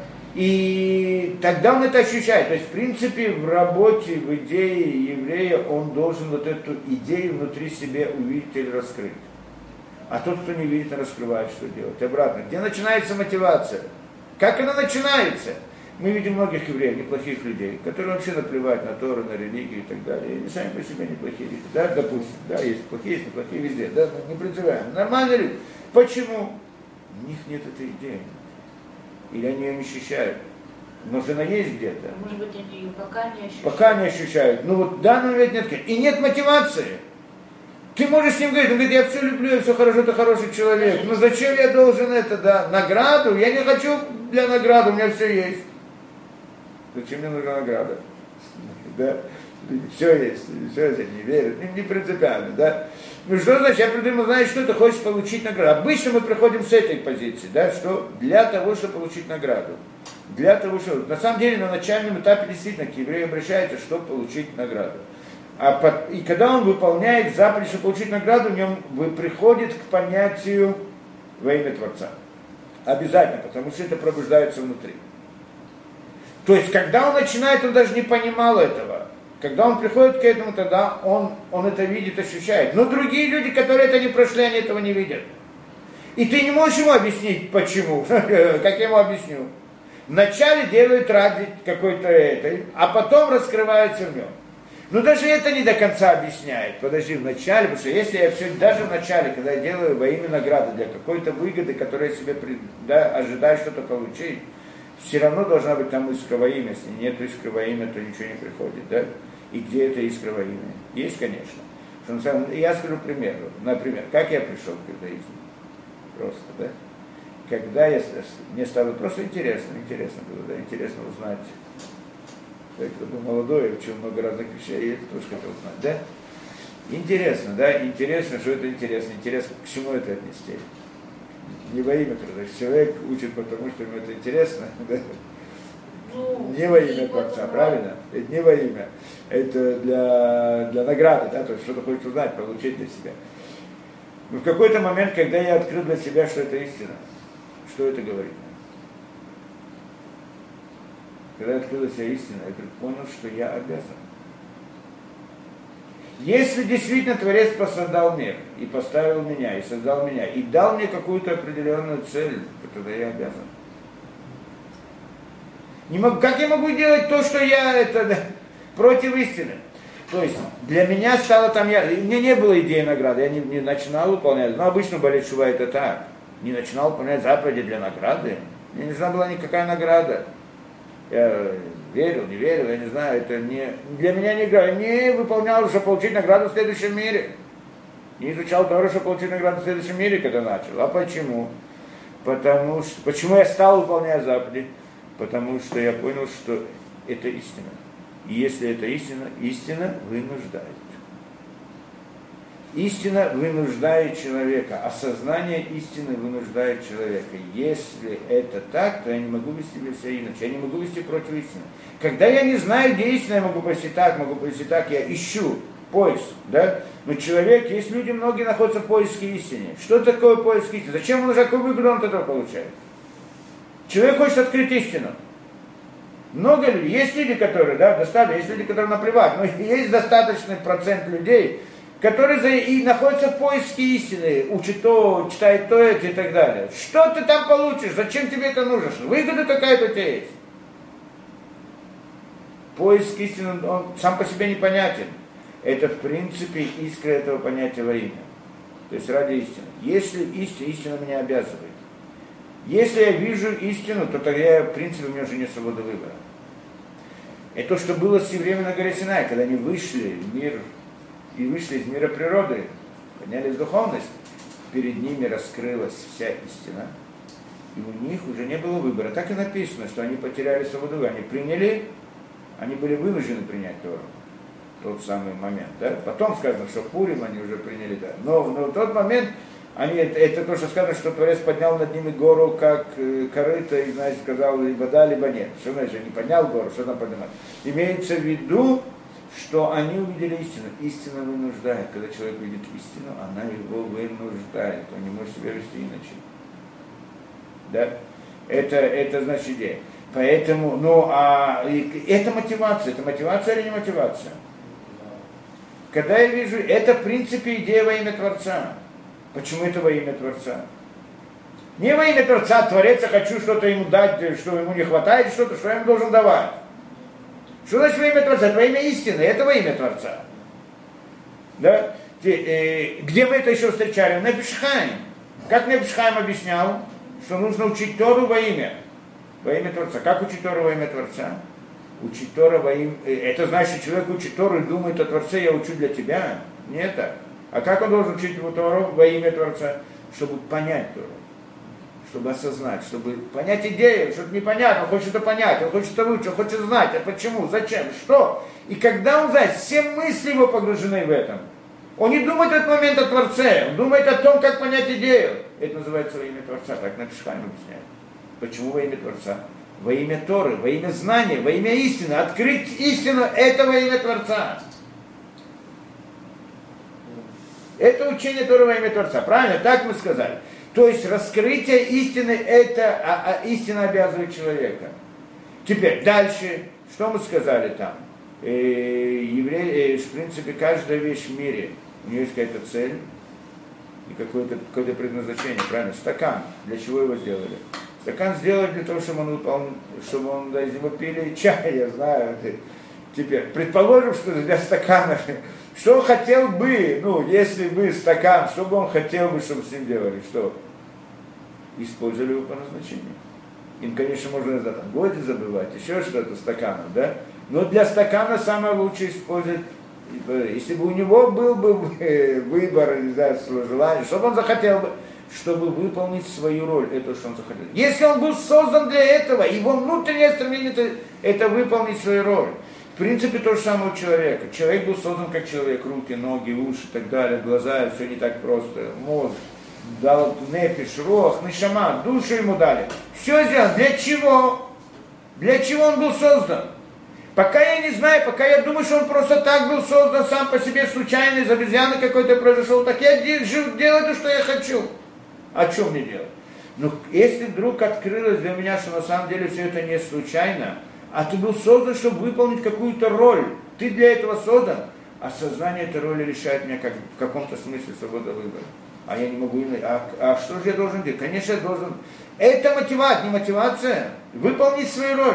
A: и тогда он это ощущает. То есть, в принципе, в работе, в идее еврея он должен вот эту идею внутри себя увидеть или раскрыть. А тот, кто не видит, раскрывает, что делать. И обратно. Где начинается мотивация? Как она начинается? Мы видим многих евреев, неплохих людей, которые вообще наплевать на Тору, на религию и так далее. И они сами по себе неплохие люди. Да, допустим, да, есть плохие, есть неплохие везде. Да, не принципиально. Нормальные люди. Почему? У них нет этой идеи. Или они ее не ощущают. Может, она есть где-то.
B: Может быть, они ее пока не ощущают.
A: Пока не ощущают. Ну вот в данном момент нет. И нет мотивации. Ты можешь с ним говорить, он говорит, я все люблю, я все хорошо, ты хороший человек. Но зачем я должен это, да? Награду? Я не хочу для награды, у меня все есть. Зачем мне нужна награда? Да? Все есть, все есть, не верят, не, не принципиально, да? Ну что значит, я придумал, знаешь, что ты хочешь получить награду. Обычно мы приходим с этой позиции, да, что для того, чтобы получить награду. Для того, чтобы... На самом деле, на начальном этапе действительно к еврею обращается, чтобы получить награду. А под... И когда он выполняет заповедь, чтобы получить награду, в нем приходит к понятию во имя Творца. Обязательно, потому что это пробуждается внутри. То есть, когда он начинает, он даже не понимал этого. Когда он приходит к этому, тогда он, он это видит, ощущает. Но другие люди, которые это не прошли, они этого не видят. И ты не можешь ему объяснить, почему. Как я ему объясню? Вначале делают ради какой-то этой, а потом раскрывается в нем. Но даже это не до конца объясняет. Подожди, в начале, потому что если я все, даже в начале, когда я делаю во имя награды для какой-то выгоды, которую я себе да, ожидаю что-то получить, все равно должна быть там искра во имя. Если нет искры во имя, то ничего не приходит, да? И где это искра во имя? Есть, конечно. Что, на самом... Я скажу пример. Например, как я пришел к иудаизму? Просто, да? Когда я... Мне стало просто интересно, интересно было, да? Интересно узнать. Я был молодой, я учил много разных вещей, и это тоже хотел узнать, да? Интересно, да? Интересно, что это интересно. Интересно, к чему это отнести? Не во имя Творца. Человек учит потому, что ему это интересно, да?
B: Ну,
A: не во имя Творца, правильно? Это не во имя. Это для, для награды, да? То есть что-то хочешь узнать, получить для себя. Но в какой-то момент, когда я открыл для себя, что это истина, что это говорит? Когда я открыл для себя истину, я понял, что я обязан. Если действительно Творец создал мир, и поставил меня, и создал меня, и дал мне какую-то определенную цель, то тогда я обязан. Не могу, как я могу делать то, что я это, да, против истины? То есть для меня стало там, я, у меня не было идеи награды, я не, не начинал выполнять, но обычно болеть шува это так, не начинал выполнять заповеди для награды, мне не нужна была никакая награда. Я верил, не верил, я не знаю, это не, для меня не игра. Я не выполнял, чтобы получить награду в следующем мире. Не изучал Тору, чтобы получить награду в следующем мире, когда начал. А почему? Потому что, почему я стал выполнять заповеди? Потому что я понял, что это истина. И если это истина, истина вынуждает. Истина вынуждает человека, осознание истины вынуждает человека. Если это так, то я не могу вести себя иначе, я не могу вести против истины. Когда я не знаю, где истина, я могу повести так, могу повести так, я ищу поиск, да? Но человек, есть люди, многие находятся в поиске истины. Что такое поиск истины? Зачем он уже какую выгоду он от этого получает? Человек хочет открыть истину. Много людей, есть люди, которые, да, достаточно, есть люди, которые наплевать, но есть достаточный процент людей, которые и находятся в поиске истины, учат то, читают то, это и так далее. Что ты там получишь? Зачем тебе это нужно? Выгода какая-то у тебя есть. Поиск истины, он сам по себе непонятен. это в принципе искра этого понятия во имя. То есть ради истины. Если истина, истина меня обязывает. Если я вижу истину, то тогда я, в принципе, у меня уже нет свободы выбора. Это то, что было с евреями на горе Синай, когда они вышли в мир, и вышли из мира природы, поднялись в духовность, перед ними раскрылась вся истина, и у них уже не было выбора. Так и написано, что они потеряли свободу выбора. Они приняли, они были вынуждены принять Тору. Тот самый момент. Да? Потом сказано, что Пурим они уже приняли. Да. Но, но в тот момент, они, это, это то, что сказано, что Творец поднял над ними гору, как э, корыто, и, значит, сказал, либо да, либо нет. Что значит, не поднял гору, что там поднимать? Имеется в виду, что они увидели истину. Истина вынуждает. Когда человек видит истину, она его вынуждает. Он не может себя вести иначе. Да? Это, это значит идея. Поэтому, ну, а это мотивация. Это мотивация или не мотивация? Когда я вижу, это в принципе идея во имя Творца. Почему это во имя Творца? Не во имя Творца, Творец, я хочу что-то ему дать, что ему не хватает, что-то, что я ему должен давать. Что значит во имя Творца? Это во имя истины, это во имя Творца. Да? Где мы это еще встречали? В Нефеш Хаим. Как Нефеш Хаим объяснял, что нужно учить Тору во имя. Во имя Творца. Как учить Тору во имя Творца? Учить Тору во имя... Это значит, что человек учит Тору и думает о Творце, я учу для тебя. Не это. А как он должен учить его Тору во имя Творца? Чтобы понять Тору. Чтобы осознать, чтобы понять идею, что-то непонятно, он хочет это понять, он хочет это выучить, он хочет знать, а почему, зачем, что. И когда он знает, все мысли его погружены в этом. Он не думает в этот момент о Творце, он думает о том, как понять идею. Это называется во имя Творца, так Нефеш Хаим объясняет. Почему во имя Творца? Во имя Торы, во имя знания, во имя истины. Открыть истину – это во имя Творца. Это учение Торы во имя Творца. Правильно? Так мы сказали. То есть раскрытие истины – это а, а, истина обязывает человека. Теперь дальше, что мы сказали там? Э, еврей, э, в принципе, каждая вещь в мире, у нее есть какая-то цель и какое-то, какое-то предназначение. Правильно? Стакан. Для чего его сделали? Стакан сделали для того, чтобы он выполнил, чтобы он, да, из него пили чай, я знаю. Теперь, предположим, что для стакана, что он хотел бы, ну, если бы стакан, что бы он хотел бы, чтобы с ним делали, что? Использовали его по назначению. Им, конечно, можно иногда там годы забывать, еще что-то стаканом, да? Но для стакана самое лучшее использовать, если бы у него был бы выбор, не знаю, желание, что бы он захотел бы, чтобы выполнить свою роль, это что он захотел. Если он был создан для этого, его внутреннее стремление это, это выполнить свою роль. В принципе, то же самое у человека. Человек был создан как человек, руки, ноги, уши и так далее, глаза, все не так просто, мозг, дал нефиш, рох, нешама, душу ему дали. Все сделано. Для чего? Для чего он был создан? Пока я не знаю, пока я думаю, что он просто так был создан сам по себе случайно, из обезьяны какой-то произошел, так я делаю то, что я хочу. А что мне делать? Ну, если вдруг открылось для меня, что на самом деле все это не случайно, а ты был создан, чтобы выполнить какую-то роль, ты для этого создан, осознание этой роли лишает меня как, в каком-то смысле свободы выбора. А я не могу иначе. А, а что же я должен делать? Конечно, я должен... Это мотивация, не мотивация. Выполнить свою роль.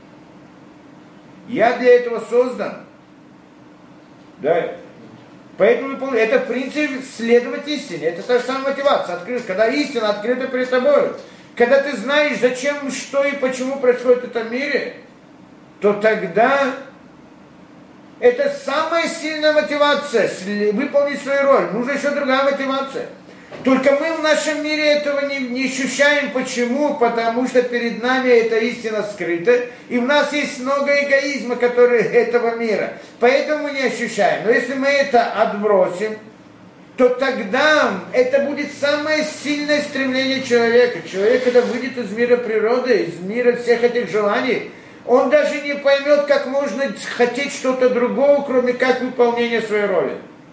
A: Я для этого создан. Да. Поэтому это в принципе следовать истине. Это та же самая мотивация. Открыть, когда истина открыта перед тобой. Когда ты знаешь, зачем, что и почему происходит в этом мире, то тогда это самая сильная мотивация. Выполнить свою роль. Нужна еще другая мотивация. Только мы в нашем мире этого не, не ощущаем. Почему? Потому что перед нами эта истина скрыта, и в нас есть много эгоизма, который этого мира. Поэтому мы не ощущаем. Но если мы это отбросим, то тогда это будет самое сильное стремление человека. Человек, когда выйдет из мира природы, из мира всех этих желаний, он даже не поймет, как можно хотеть что-то другого, кроме как выполнения своей роли.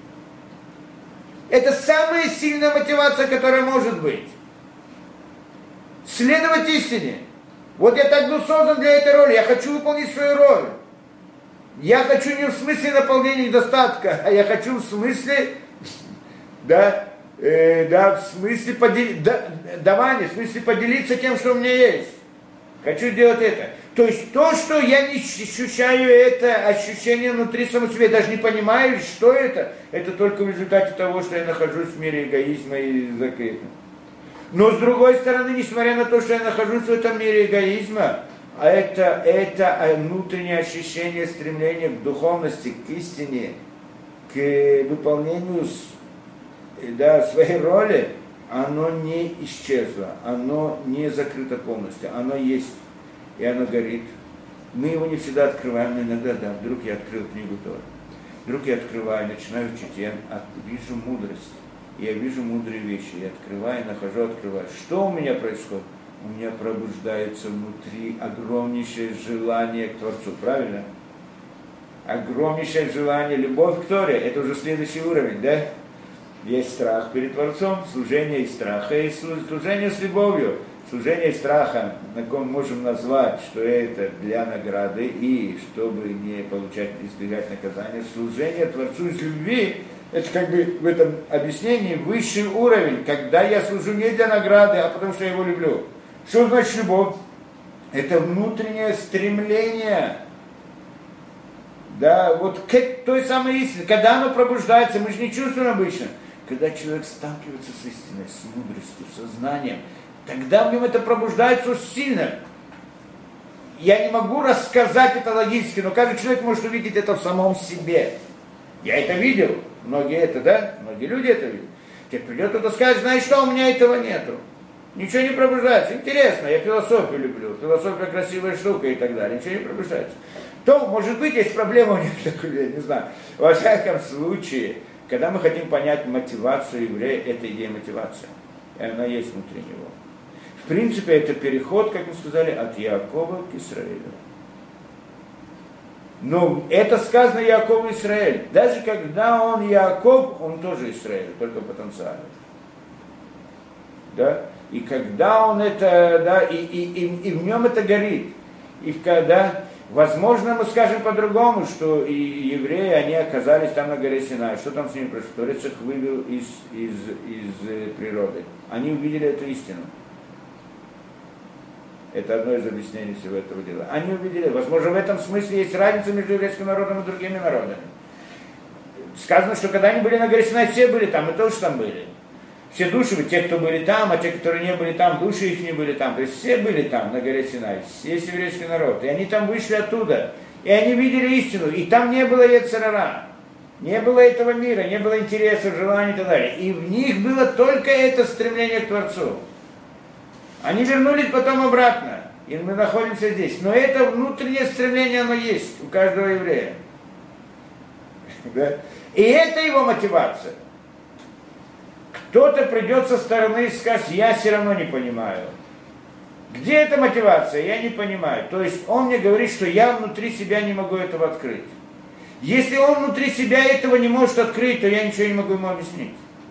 A: Это самая сильная мотивация, которая может быть. Следовать истине. Вот я так был создан для этой роли, я хочу выполнить свою роль. Я хочу не в смысле наполнения недостатка, а я хочу в смысле, да, э, да, в смысле подел, да, давания, в смысле поделиться тем, что у меня есть. Хочу делать это. То есть то, что я не ощущаю это ощущение внутри самого себя, даже не понимаю, что это, это только в результате того, что я нахожусь в мире эгоизма и закрыта. Но с другой стороны, несмотря на то, что я нахожусь в этом мире эгоизма, а это, это внутреннее ощущение стремления к духовности, к истине, к выполнению да, своей роли, оно не исчезло, оно не закрыто полностью, оно есть, и оно горит. Мы его не всегда открываем, но иногда, да, вдруг я открыл книгу Торы, вдруг я открываю, начинаю учить, я вижу мудрость, я вижу мудрые вещи, я открываю, нахожу, открываю. Что у меня происходит? У меня пробуждается внутри огромнейшее желание к Творцу, правильно? Огромнейшее желание, любовь к Торе, это уже следующий уровень, да? Есть страх перед Творцом, служение из страха, и служение с любовью. Служение из страха, на ком можем назвать, что это для награды и чтобы не получать, избегать наказания. Служение Творцу из любви, это как бы в этом объяснении высший уровень, когда я служу не для награды, а потому что я его люблю. Что значит любовь? Это внутреннее стремление, да, вот к той самой истине. Когда оно пробуждается, мы же не чувствуем обычно. Когда человек сталкивается с истиной, с мудростью, с знанием, тогда в нем это пробуждается очень сильно. Я не могу рассказать это логически, но каждый человек может увидеть это в самом себе. Я это видел, многие это, да, многие люди это видят. Теперь придет кто-то скажет, знаешь что, у меня этого нету. Ничего не пробуждается. Интересно, я философию люблю, философия красивая штука и так далее. Ничего не пробуждается. То, может быть, есть проблема у некоторых людей, не знаю. Во всяком случае, когда мы хотим понять мотивацию еврея, это идея мотивации. И она есть внутри него. В принципе, это переход, как мы сказали, от Яакова к Израилю. Но это сказано Яакову Израиль. Даже когда он Яаков, он тоже Израиль, только потенциально. Да? И когда он это, да, и, и, и, и в нем это горит. И когда, возможно, мы скажем по-другому, что и евреи, они оказались там на горе Синай. Что там с ними произошло? Творец их вывел из, из, из природы. Они увидели эту истину. Это одно из объяснений всего этого дела. Они увидели, возможно, в этом смысле есть разница между еврейским народом и другими народами. Сказано, что когда они были на горе Синай, все были там, мы тоже там были. Все души, те, кто были там, а те, которые не были там, души их не были там. То есть все были там, на горе Синай, весь еврейский народ. И они там вышли оттуда. И они видели истину. И там не было Йецер ара. Не было этого мира, не было интересов, желаний и так далее. И в них было только это стремление к Творцу. Они вернулись потом обратно. И мы находимся здесь. Но это внутреннее стремление, оно есть у каждого еврея. И это его мотивация. Кто-то придет со стороны и скажет, я все равно не понимаю. Где эта мотивация? Я не понимаю. То есть он мне говорит, что я внутри себя не могу этого открыть. Если он внутри себя этого не может открыть, то я ничего не могу ему объяснить.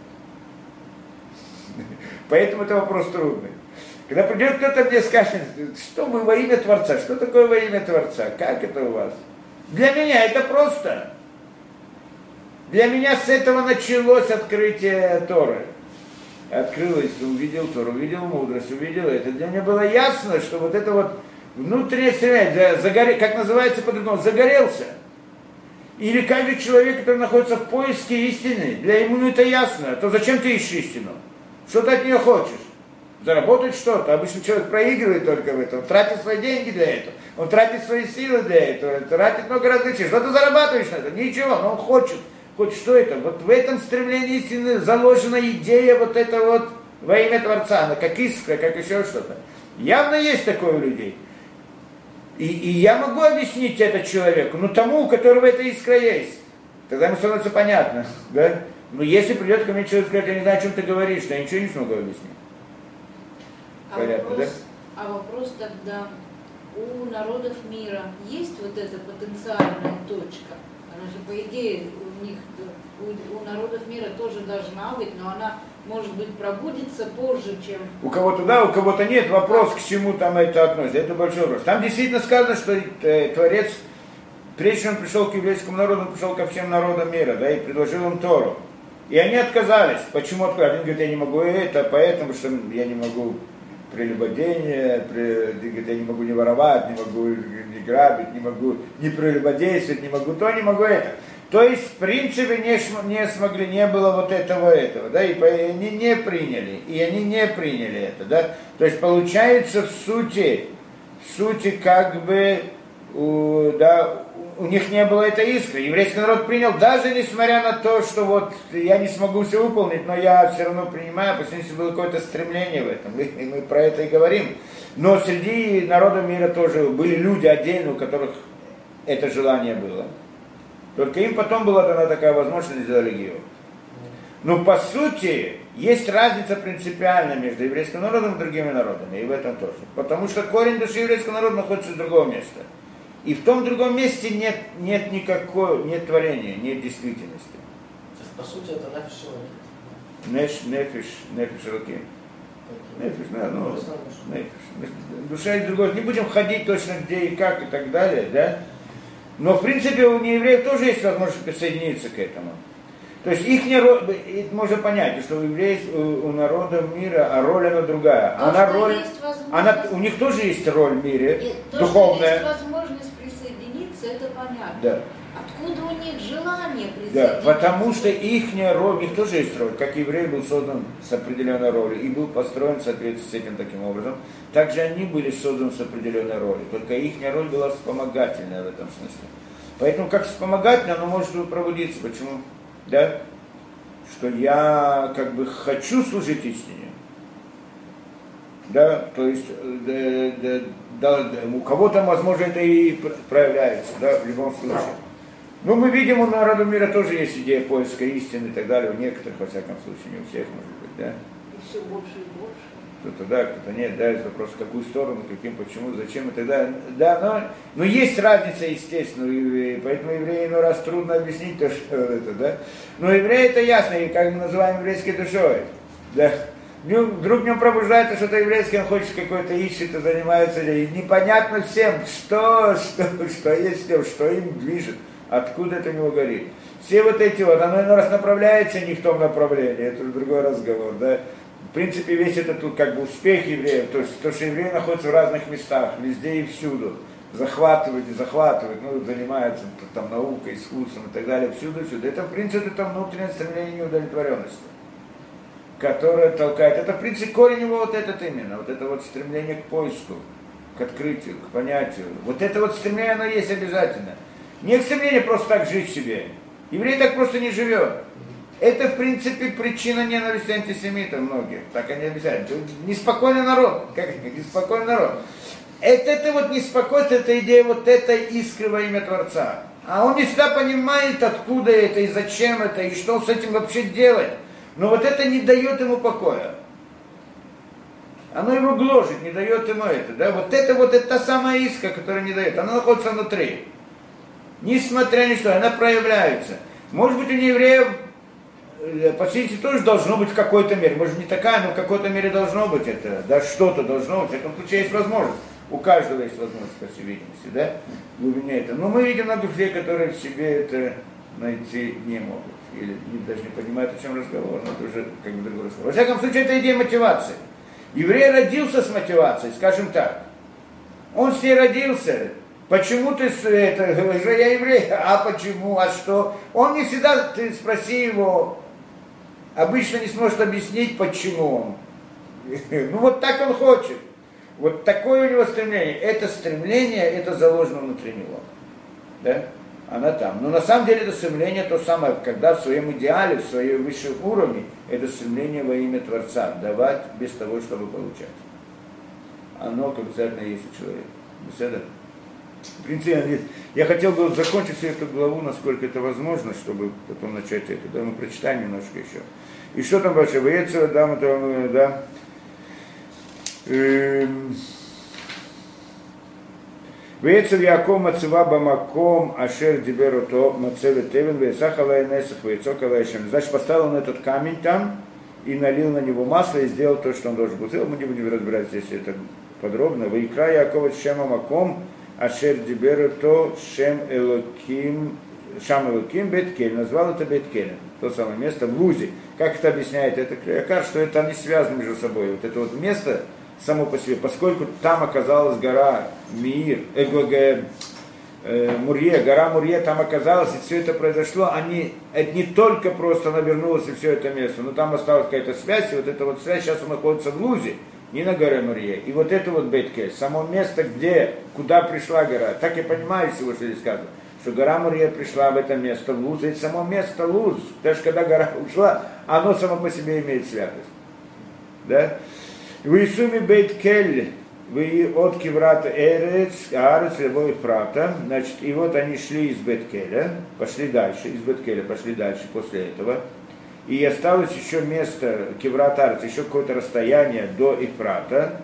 A: Поэтому это вопрос трудный. Когда придет кто-то мне скажет, что вы во имя Творца, что такое во имя Творца, как это у вас? Для меня это просто. Для меня с этого началось открытие Торы. Открылось, увидел Тору, увидел мудрость, увидел это. Для меня было ясно, что вот это вот внутреннее стремление, загоре, как называется по-другому, загорелся. Или каждый человек, который находится в поиске истины, для ему это ясно. То зачем ты ищешь истину? Что ты от нее хочешь? Заработать что-то. Обычно человек проигрывает только в этом. Он тратит свои деньги для этого. Он тратит свои силы для этого. Тратит много различий. Что ты зарабатываешь на это? Ничего, но он хочет. Хоть что это? Вот в этом стремлении истины заложена идея вот это вот во имя Творца. Она как искра, как еще что-то. Явно есть такое у людей. И, и я могу объяснить это человеку, но тому, у которого эта искра есть. Тогда ему становится понятно. Да? Но если придет ко мне человек и скажет, я не знаю, о чем ты говоришь, то я ничего не смогу объяснить.
B: А,
A: Понятно,
B: вопрос,
A: да?
B: а вопрос тогда, у народов мира есть вот эта потенциальная точка? Она же, по идее, у них, у, у народов мира тоже должна быть, но она, может быть, пробудится позже, чем...
A: У кого-то да, у кого-то нет. Вопрос, к чему там это относится. Это большой вопрос. Там действительно сказано, что э, Творец, прежде чем он пришел к еврейскому народу, он пришел ко всем народам мира, да, и предложил им Тору. И они отказались. Почему отказались? Они говорят, я не могу это, поэтому что я не могу прелюбодеяние, при, говорит, я не могу не воровать, не могу не грабить, не могу не прелюбодействовать, не могу то, не могу это. То есть, в принципе, не, не смогли, не было вот этого, этого, да, и они не приняли, и они не приняли это, да. То есть, получается, в сути, в сути, как бы, у, да, у них не было этой искры. Еврейский народ принял, даже несмотря на то, что вот я не смогу все выполнить, но я все равно принимаю, потому что было какое-то стремление в этом, и мы про это и говорим. Но среди народа мира тоже были люди отдельно, у которых это желание было. Только им потом была дана такая возможность, они сделали гиюр. Но по сути, есть разница принципиальная между еврейским народом и другими народами, и в этом тоже. Потому что корень души еврейского народа находится с другого места. И в том другом месте нет, нет никакой, нет творения, нет действительности.
C: То есть, по сути, это нефиш элоким.
A: Нефиш, нефиш, нефиш элоким. Нефиш, да, ну, нефиш. Душа и другой. Не будем ходить точно где и как и так далее, да? Но в принципе у неевреев тоже есть возможность присоединиться к этому. То есть их не можно понять, что у евреев, у народа мира, а роль она другая.
B: То,
A: она роль, она, у них тоже есть роль в мире,
B: и
A: духовная.
B: То, что есть возможность присоединиться, это понятно.
A: Да.
B: Откуда у них желание присоединиться?
A: Да, потому что их роль, у них тоже есть роль. Как еврей был создан с определенной ролью и был построен в соответствии с этим таким образом, также они были созданы с определенной ролью. Только их роль была вспомогательная в этом смысле. Поэтому как вспомогательная, оно может пробудиться. Почему? Да? Что я как бы хочу служить истине. Да, то есть да, да, да, да, у кого-то, возможно, это и проявляется, да, в любом случае. Ну, мы видим, у народа мира тоже есть идея поиска истины и так далее, у некоторых, во всяком случае, не у всех, может быть, да.
B: И все больше и больше.
A: Кто-то да, кто-то нет, да, это вопрос, в какую сторону, каким, почему, зачем и так далее. Да, но, но есть разница, естественно, и поэтому евреям ну, раз трудно объяснить то, что это, да. Но евреи это ясно, и как мы называем еврейской душой, да. Вдруг в нем пробуждается что-то еврейское, он хочет какой-то ищет и занимается, и непонятно всем, что, что, что есть в нем, что им движет, откуда это у него горит. Все вот эти вот, оно иной раз направляется не в том направлении, это другой разговор, да. В принципе, весь этот как бы успех евреев, то есть то, что евреи находятся в разных местах, везде и всюду, захватывают и захватывают, ну, занимаются там наукой, искусством и так далее, всюду, всюду. Это, в принципе, это внутреннее стремление неудовлетворенности, которое толкает. Это, в принципе, корень его вот этот именно, вот это вот стремление к поиску, к открытию, к понятию. Вот это вот стремление, оно есть обязательно. Не стремление просто так жить себе. Еврей так просто не живет. Это, в принципе, причина ненависти антисемитов многих. Так они объясняют. Неспокойный народ. Как неспокойный народ. Это, это вот неспокойство, это идея вот этой искры во имя Творца. А он не всегда понимает, откуда это, и зачем это, и что с этим вообще делать. Но вот это не дает ему покоя. Оно его гложет, не дает ему это. Да? Вот это вот, это та самая искра, которая не дает. Она находится внутри. Несмотря ни что, она проявляется. Может быть, у неевреев по сути тоже должно быть в какой-то мере. Может не такая, но в какой-то мере должно быть это. Да, что-то должно быть. В этом случае есть возможность. У каждого есть возможность, по всей видимости, да, в глубине это. Но мы видим много людей, которые в себе это найти не могут. Или даже не понимают, о чем разговор, но это уже как бы другой разговор. Во всяком случае, это идея мотивации. Еврей родился с мотивацией, скажем так. Он с ней родился. Почему ты это, говоришь, я еврей, а почему, а что? Он не всегда, ты спроси его, обычно не сможет объяснить, почему он. Ну вот так он хочет. Вот такое у него стремление. Это стремление, это заложено внутри него. Да? Она там. Но на самом деле это стремление то самое, когда в своем идеале, в своем высшем уровне, это стремление во имя Творца, давать без того, чтобы получать. Оно обязательно есть у человека. Беседа? В принципе, я хотел бы закончить всю эту главу, насколько это возможно, чтобы потом начать это. Да, мы прочитаем немножко еще. И что там дальше? Воецера, да, мы там, да. Воецер Яков Мацева Бамаком Ашер Диберото Мацеве Тевен Весахалай Несах Вецокалай Шем. Значит, поставил он этот камень там и налил на него масло и сделал то, что он должен был сделать. Мы не будем разбирать здесь это подробно. Ваикра Якова Шема Маком Ашер Диберото Шем Элоким Шам Элоким Беткель. Назвал это Беткелем. То самое место в Лузе. Как это объясняет это Клеякар, что это они связаны между собой. Вот это вот место, само по себе, поскольку там оказалась гора Мир, э, э, э, Мурье, гора Мурье там оказалась, и все это произошло, они, это не только просто она вернулась и все это место, но там осталась какая-то связь, и вот эта вот связь сейчас находится в Лузе, не на горе Мурье. И вот это вот Бейт-Кель, само место, где, куда пришла гора, так я понимаю всего, что здесь сказано, что гора Мурье пришла в это место, в Луз, и само место Луз, даже когда гора ушла, оно само по себе имеет святость. Да? В Исуме Бейт-Кель, вы от Киврата Эрец, Аарец, Левой Фрата, значит, и вот они шли из Бейт-Келя, пошли дальше, из Бейт-Келя пошли дальше после этого, и осталось еще место, Киврат Аарец, еще какое-то расстояние до Ифрата,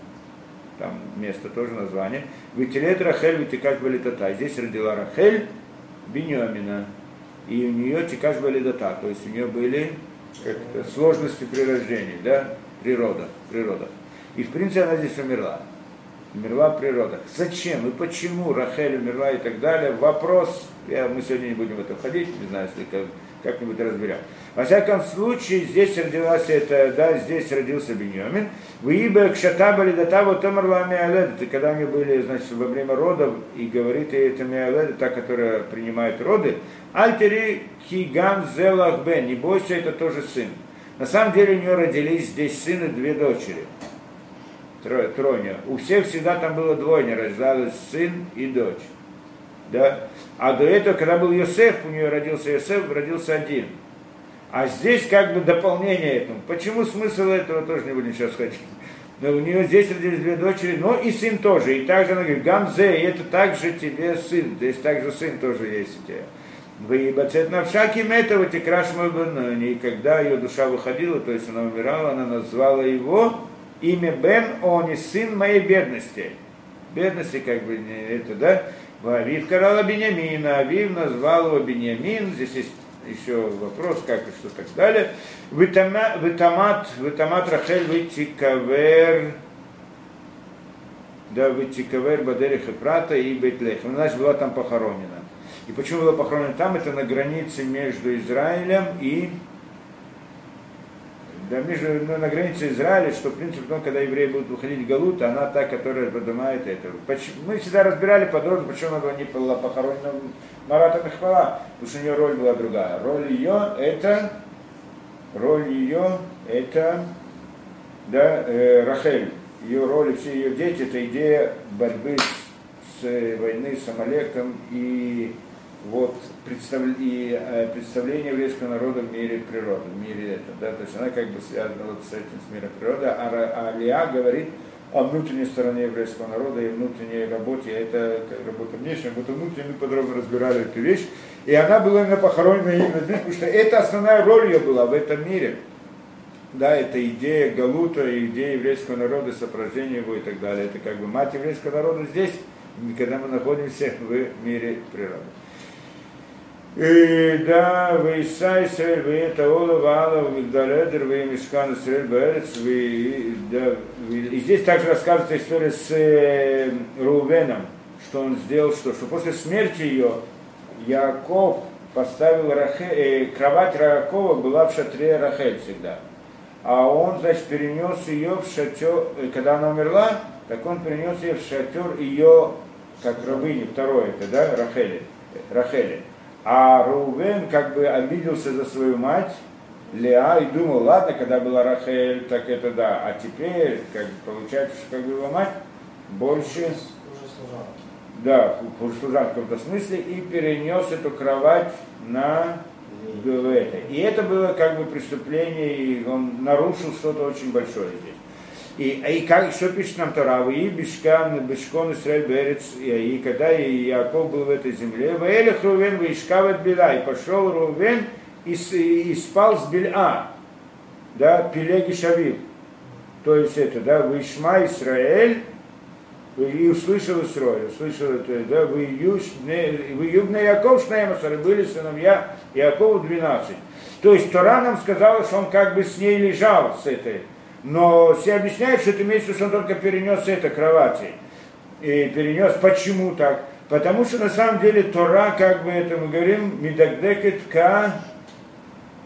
A: там место тоже название, Витилет Рахель, Витикаш Балитата, здесь родила Рахель Биньямина, и у нее Тикаш Балитата, то есть у нее были сложности при рождении, да, природа, природа. И в принципе она здесь умерла. Умерла природа. Зачем и почему Рахель умерла и так далее? Вопрос, я, мы сегодня не будем в это входить, не знаю, если как, как-нибудь разберем. Во всяком случае, здесь родилась это, да, здесь родился Биньямин. В Ибе Кшатаба Лидата вот умерла Миаледа. Когда они были, значит, во время родов, и говорит ей это Миаледа, та, которая принимает роды, Альтери Хигам Зелахбен, не бойся, это тоже сын. На самом деле у нее родились здесь сын и две дочери. Трое, тройня. У всех всегда там было двойня, рождалась сын и дочь. Да? А до этого, когда был Йосеф, у нее родился Йосеф, родился один. А здесь как бы дополнение этому. Почему смысл этого, тоже не будем сейчас ходить. Но у нее здесь родились две дочери, но и сын тоже. И также она говорит, Гамзе, и это также тебе сын. Здесь также сын тоже есть у тебя. Выебацет навшаки метова текраш мой бен. И когда ее душа выходила, то есть она умирала, она назвала его имя Бен, он и сын моей бедности. Бедности, как бы, это, да? Авив карала Биньямина, Авив назвал его Биньямин. Здесь есть еще вопрос, как и что так далее. Витамат, витамат Рахель витикавер, да, витикавер Бадерих и Прата и Бейтлехем. Она, значит, была там похоронена. И почему была похоронена там? Это на границе между Израилем и... Да, между, ну, на границе Израиля, что, в принципе, потом, когда евреи будут выходить в Галут, она та, которая поднимает это. Почему? Мы всегда разбирали подробно, почему она не была похоронена Марата Мехвала, потому что у нее роль была другая. Роль ее это, роль ее это, да, э, Рахель. Ее роль и все ее дети, это идея борьбы с, с войны с Амалеком и вот представ... и, э, представление еврейского народа в мире природы, в мире это, да, то есть она как бы связана вот с этим, с миром природы, а, а Лиа говорит о внутренней стороне еврейского народа и внутренней работе, это работа внешняя, работа внутренняя, мы подробно разбирали эту вещь, и она была именно похоронена именно здесь, потому что это основная роль ее была в этом мире, да, это идея Галута, идея еврейского народа, сопровождение его и так далее, это как бы мать еврейского народа здесь, когда мы находимся в мире природы. И да, вы Исай Исраэль, вы это Ола, Ваала, Мигдаледер, вы Мишкан Исраэль, Бэрец, вы, да, и здесь также рассказывается история с э, Рувеном, что он сделал, что, что после смерти ее Яаков поставил Рахель, э, кровать Яакова была в шатре Рахель всегда, а он, значит, перенес ее в шатер, когда она умерла, так он перенес ее в шатер ее, как рабыни, второе это, да, Рахели, Рахели. А Рувен как бы обиделся за свою мать, Леа, и думал, ладно, когда была Рахель, так это да, а теперь, как получается, что как бы его мать больше...
C: Уже служанка.
A: Да, уже служанка в каком-то смысле, и перенес эту кровать на это. И это было как бы преступление, и он нарушил что-то очень большое здесь. И, и как, что пишет нам Тора, и Бишкан, Бишкон, Исраэль, Берец, и, и когда Иаков был в этой земле, Ваэлех Рувен, Ваишкавет Биля, и пошел Рувен и, и, и спал с Биля, да, Пелеги Шавив, то есть это, да, Ваишма Исраэль, и услышал Исраэль, услышал это, да, Ваюбне Иаков Шнаемасар, были сыновья Иакова двенадцать. То есть Тора нам сказала, что он как бы с ней лежал, с этой. Но все объясняют, что это имеется, что он только перенес это кровати. И перенес, почему так? Потому что на самом деле Тора, как бы это мы говорим, Мидагдекет Ка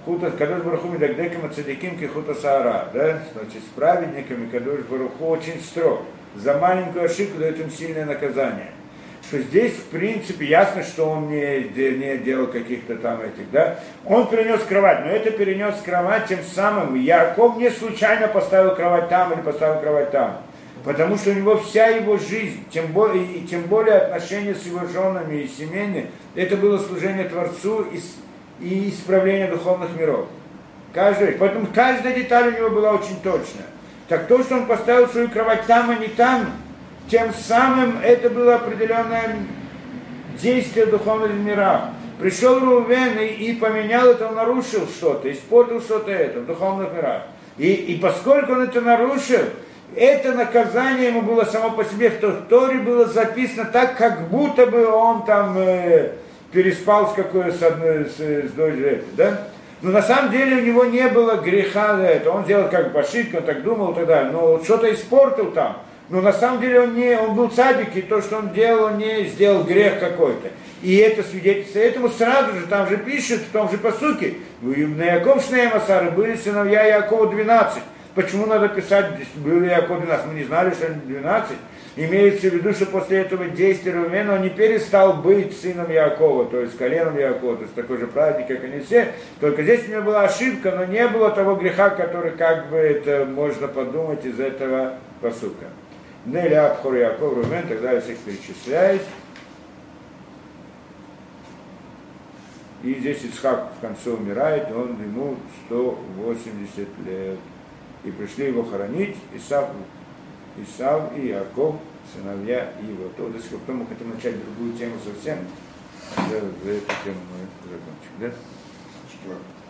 A: Хута, Кадош Баруху Медагдекам Ацадиким Кихута Саара, да, значит, с праведниками Кадош Баруху очень строг. За маленькую ошибку дает им сильное наказание. Что здесь, в принципе, ясно, что он не, не делал каких-то там этих, да. Он перенес кровать, но это перенес кровать тем самым. Яков не случайно поставил кровать там или поставил кровать там. Потому что у него вся его жизнь, тем более, и тем более отношения с его женами и семьями, это было служение Творцу и, и исправление духовных миров. Каждый, поэтому каждая деталь у него была очень точная. Так то, что он поставил свою кровать там, а не там, тем самым это было определенное действие в духовных мирах. Пришел Рувен и, и поменял это, он нарушил что-то, испортил что-то это в духовных мирах. И, и поскольку он это нарушил, это наказание ему было само по себе, в Торе было записано так, как будто бы он там э, переспал с какой с одной, с, с дочерью, да? Но на самом деле у него не было греха за это. Он делал как бы ошибку, он так думал и так далее. Но что-то испортил там. Но на самом деле он, не, он был цадик, и то, что он делал, он не сделал грех какой-то. И это свидетельство. Этому сразу же, там же пишет, в том же посуке, на Яков Шней Масары были сыновья Якова двенадцать. Почему надо писать, были Яков двенадцать? Мы не знали, что они двенадцать. Имеется в виду, что после этого действия Рувена он не перестал быть сыном Якова, то есть коленом Якова, то есть такой же праведник, как они все. Только здесь у него была ошибка, но не было того греха, который, как бы это можно подумать из этого посука. Нели Абхор Яков Рувен, так далее всех перечисляет. И здесь Ицхак в конце умирает, он ему сто восемьдесят лет. И пришли его хоронить Исав, Исав и Яков, сыновья его. То, до сих пор, потом мы хотим начать другую тему совсем. За эту тему мы закончим. Да?
D: Четвертый.